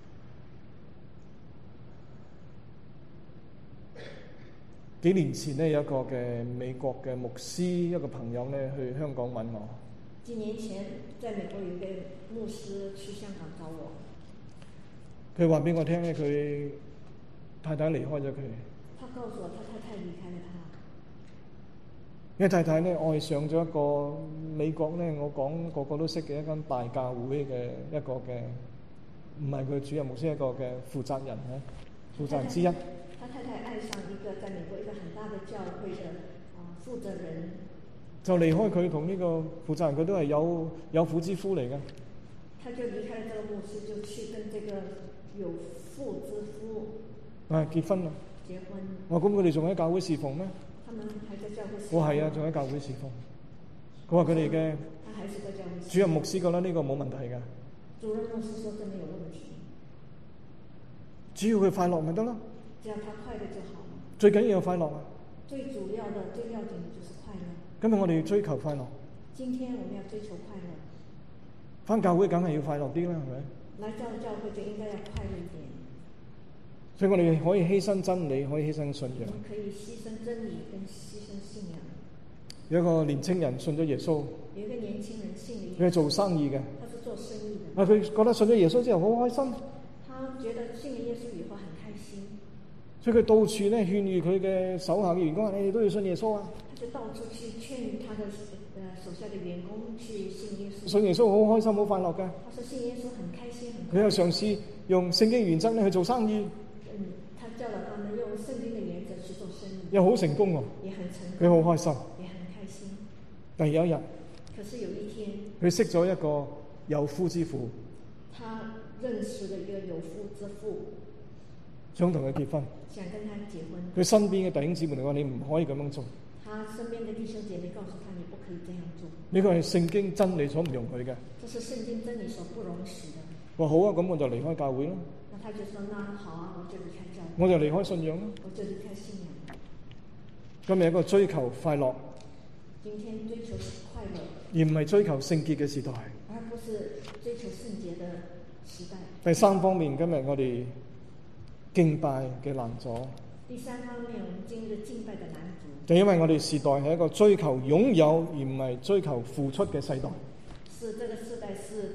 幾年前呢，有一個嘅美國嘅牧師，一個朋友呢去香港揾我。 幾年前，在美國有一個牧師去香港找我。 佢話俾我聽咧，佢太太離開咗佢。 他告訴我，他太太離開了他。 因為太太咧愛上咗一個美國咧，我講個個都識嘅一間大教會嘅一個嘅，唔係佢主任牧師，一個嘅負責人嚇，負責人之一。 他太太愛上一個在美國一個很大的教會的負責人， 就離開佢同呢個負責人，佢都係有婦之夫嚟嘅。 他就離開了這個牧師，就去跟這個有婦之夫結婚啦。 結婚。 我咁佢哋仲喺教會侍奉咩？ 他們還在教會侍奉。 我係啊，仲喺教會侍奉。佢話佢哋嘅主任牧師覺得呢個冇問題嘅。 主任牧師說：這沒有問題。 只要佢快樂咪得咯。 只要他快樂就好了。 最緊要有快樂啊！ 最主要的、最要緊的就是快樂。 今日我哋要追求快樂。 今天我們要追求快樂。 返教會梗係要快樂啲啦，係咪？ 來教會就應該要快樂一點。 所以我哋可以犧牲真理，可以犧牲信仰。 我們可以犧牲真理跟犧牲信仰。 有一個年青人信咗耶穌。 有一個年輕人信了耶穌。 佢係做生意嘅。 他是做生意的。 佢覺得信咗耶穌之後好開心。 他覺得信了耶穌以後很開心。 所以佢到處咧勸喻佢嘅手下嘅員工，你哋都要信耶穌啊！ 他就到處去勸他的手下嘅員工去信耶穌。 信耶穌好開心，好快樂嘅。 他說信耶穌很開心，很快樂。 佢又嘗試用聖經原則咧去做生意。 他教導他們用聖經嘅原則去做生意。 又好成功喎。 也很成功。 佢好開心。 也很開心。 但有一日， 可是有一天， 佢識咗一個有夫之婦。 他認識了一個有夫之婦。 想同佢結婚， 想跟他結婚。佢身邊嘅弟兄姊妹嚟講，你唔可以咁樣做。 他身邊嘅弟兄姐妹告訴他，你不可以這樣做。 呢個係聖經真理所唔容許嘅。 這是聖經真理所不容許的。 話好啊，咁我就離開教會咯。 那他就說：那好啊，我就離開教會。 我就離開信仰咯。 我就離開信仰。 今日一個追求快樂， 今天追求快樂， 而唔係追求聖潔嘅時代。 而不是追求聖潔的時代。 第三方面，今日我哋敬拜嘅難阻。 第三方面，我們今日敬拜的難阻， 就因為我哋時代係一個追求擁有而唔係追求付出嘅世代。 是這個時代是追求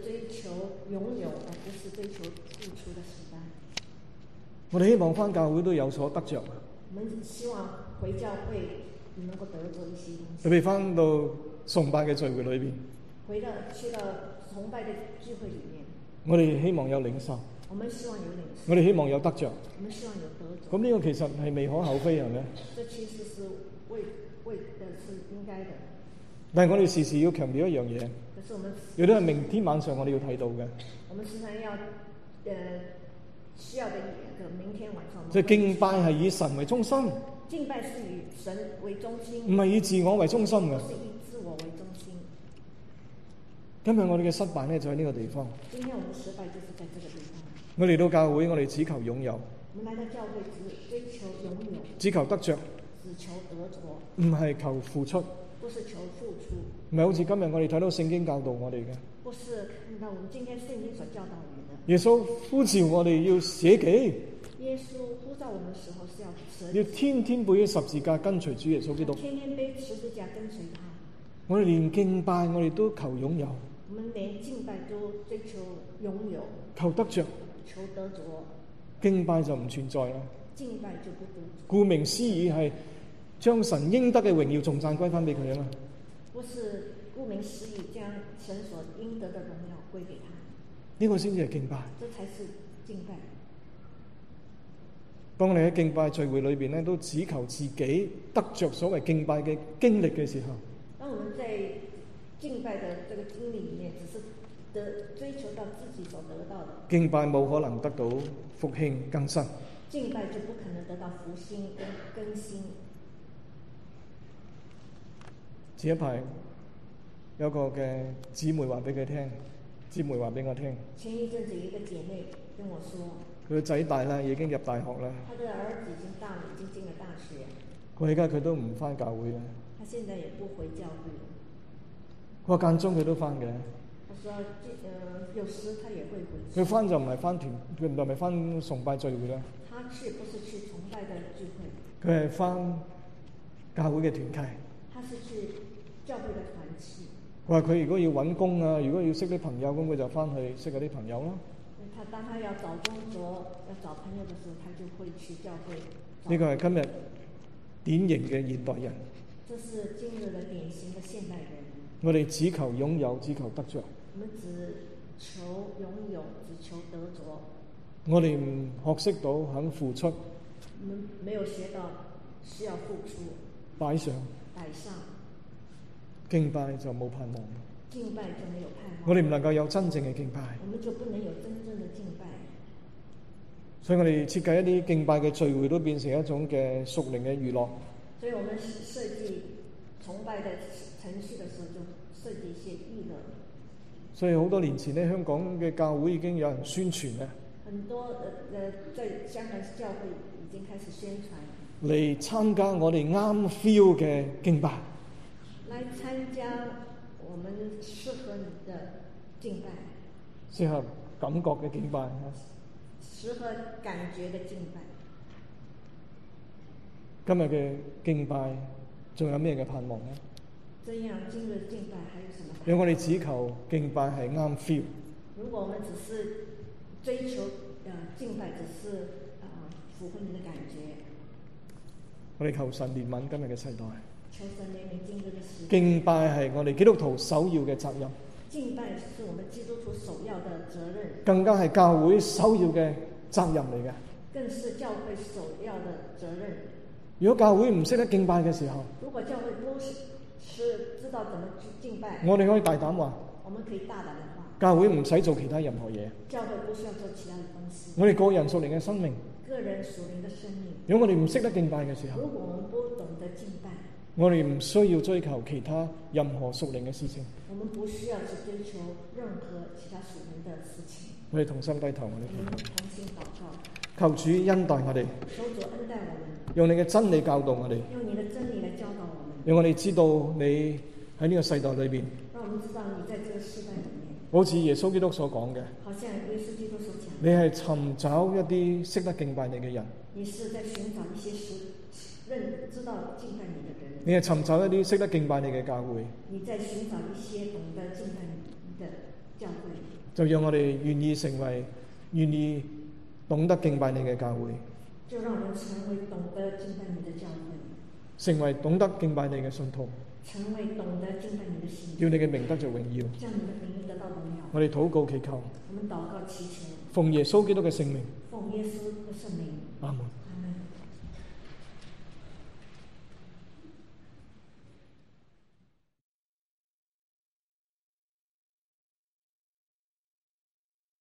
求擁有，而不是追求付出的時代。 我哋希望返教會都有所得着。 我們希望回教會能夠得着一些東西。 特別返到崇拜嘅聚會裏邊， 去到崇拜的聚會裡面， 我哋希望有領受。 我們希望有領受。 我哋希望有得着。 我們希望有得着。 咁呢個其實係未可厚非，係咪？ 這其實是為的是應該的。 但係我哋時時要強調一樣嘢， 可是我們亦都係明天晚上我哋要睇到嘅。 我們時常要需要的一個明天晚上。 即係敬拜係以神為中心。 敬拜是以神為中心， 唔係以自我為中心嘅。 不是以自我為中心。 今日我哋嘅失敗咧就喺呢個地方。 今天我們失敗就是在這個地方。 我嚟到教會，我哋只求擁有。 我們來到教會只追求擁有， 只求得着， 只求得着， 唔係求付出。 不是求付出。 唔係好似今日我哋睇到聖經教導我哋嘅。 不是看到我們今天聖經所教導我們的。 耶穌呼召我哋要捨己。 耶穌呼召我們的時候是要捨己。 要天天背起十字架跟隨主耶穌基督。 天天背十字架跟隨他。我哋連敬拜我哋都求擁有。 我們連敬拜都追求擁有。 求得着。 求得着。 敬拜就唔存在啦。 敬拜就不得着。 顧名思義係將神應得嘅榮耀頌讚歸翻俾佢啊嘛。 不是顧名思義將神所應得的榮耀歸給他。 呢個先至係敬拜。 這才是敬拜。 當我哋喺敬拜聚會裏邊咧，都只求自己得着所謂敬拜嘅經歷嘅時候， 當我們在敬拜的這個經歷裡面，只是追求到自己所得到的， 敬拜冇可能得到復興更新。 敬拜就不可能得到復興跟更新。 前一排有個嘅姊妹話俾佢聽，姊妹話俾我聽。 前一陣子一個姐妹跟我說， 佢個仔大啦，已經入大學啦。 他的兒子已經大了，已經進了大學。 佢而家佢都唔返教會啦。 他現在也不回教會了。 我間中佢都返嘅。 他說，有時他也會回去。 佢返就唔係返團，佢唔係返崇拜聚會啦。 他去不是去崇拜的聚會。 佢係返教會嘅團契。 他是去教會的團契。 佢話佢如果要揾工啊，如果要識啲朋友，咁佢就返去識嗰啲朋友咯。 當他要找工作、要找朋友的時候，他就會去教會。 呢個係今日典型嘅現代人。 這是今日的典型的現代人。 我哋只求擁有，只求得着。 我們只求擁有，只求得着。 我哋唔學識到肯付出。 我們沒有學到需要付出。 擺上。敬拜就冇盼望。 敬拜就沒有盼望。 我哋唔能夠有真正嘅敬拜。 我們就不能有真正的敬拜。 所以我哋設計一啲敬拜嘅聚會，都變成一種嘅屬靈嘅娛樂。 所以我們設計崇拜的程序的時候，就設計一些娛樂。所以好多年前呢，香港嘅教會已經有人宣傳啦。 很多在香港教會已經開始宣傳。 嚟參加我哋啱 feel 嘅敬拜。 來參加我們適合你的敬拜。 適合感覺嘅敬拜。 適合感覺的敬拜。 今日嘅敬拜仲有咩嘅盼望呢？ 這樣今日敬拜還有什麼盼望？ 讓我哋只求敬拜係啱 feel。如果我們只是追求敬拜，只是符合你的感覺。 我哋求神憐憫今日嘅世代。 求神憐憫今日嘅時代。 敬拜係我哋基督徒首要嘅責任。 敬拜是我們基督徒首要的責任。 更加係教會首要嘅責任嚟嘅。 更是教會首要的責任。 如果教會唔識得敬拜嘅時候， 如果教會不是知道怎麼去敬拜， 我哋可以大膽話， 我們可以大膽的話， 教會唔使做其他任何嘢。 教會不需要做其他的東西。 我哋個人屬靈嘅生命， 個人屬靈的生命。 如果我哋唔識得敬拜嘅時候， 如果我們不懂得敬拜， 我哋唔需要追求其他任何屬靈嘅事情。 我們不需要去追求任何其他屬靈的事情。 我哋同心低頭，我哋同心禱告。 求主恩待我哋。 求主恩待我們。 用你嘅真理教導我哋。 用你的真理來教導我們。 讓我哋知道你喺呢個世代裏邊。 讓我們知道你在這個世代裏面。 好似耶穌基督所講嘅。 好像耶穌基督所講。 你係尋找一啲識得敬拜你嘅人。 你是在尋找一些知道敬拜你的人。 你係尋找一啲識得敬拜你嘅教會。 你在尋找一些懂得敬拜你的教會。 就讓我哋願意懂得敬拜你嘅教會， 就讓我們成為懂得敬拜你的教會， 成為懂得敬拜你嘅信徒， 成為懂得敬拜你的信徒， 叫你嘅名得着榮耀， 將你的名得到榮耀。 我哋禱告祈求， 我們禱告祈求， 奉耶穌基督嘅聖名。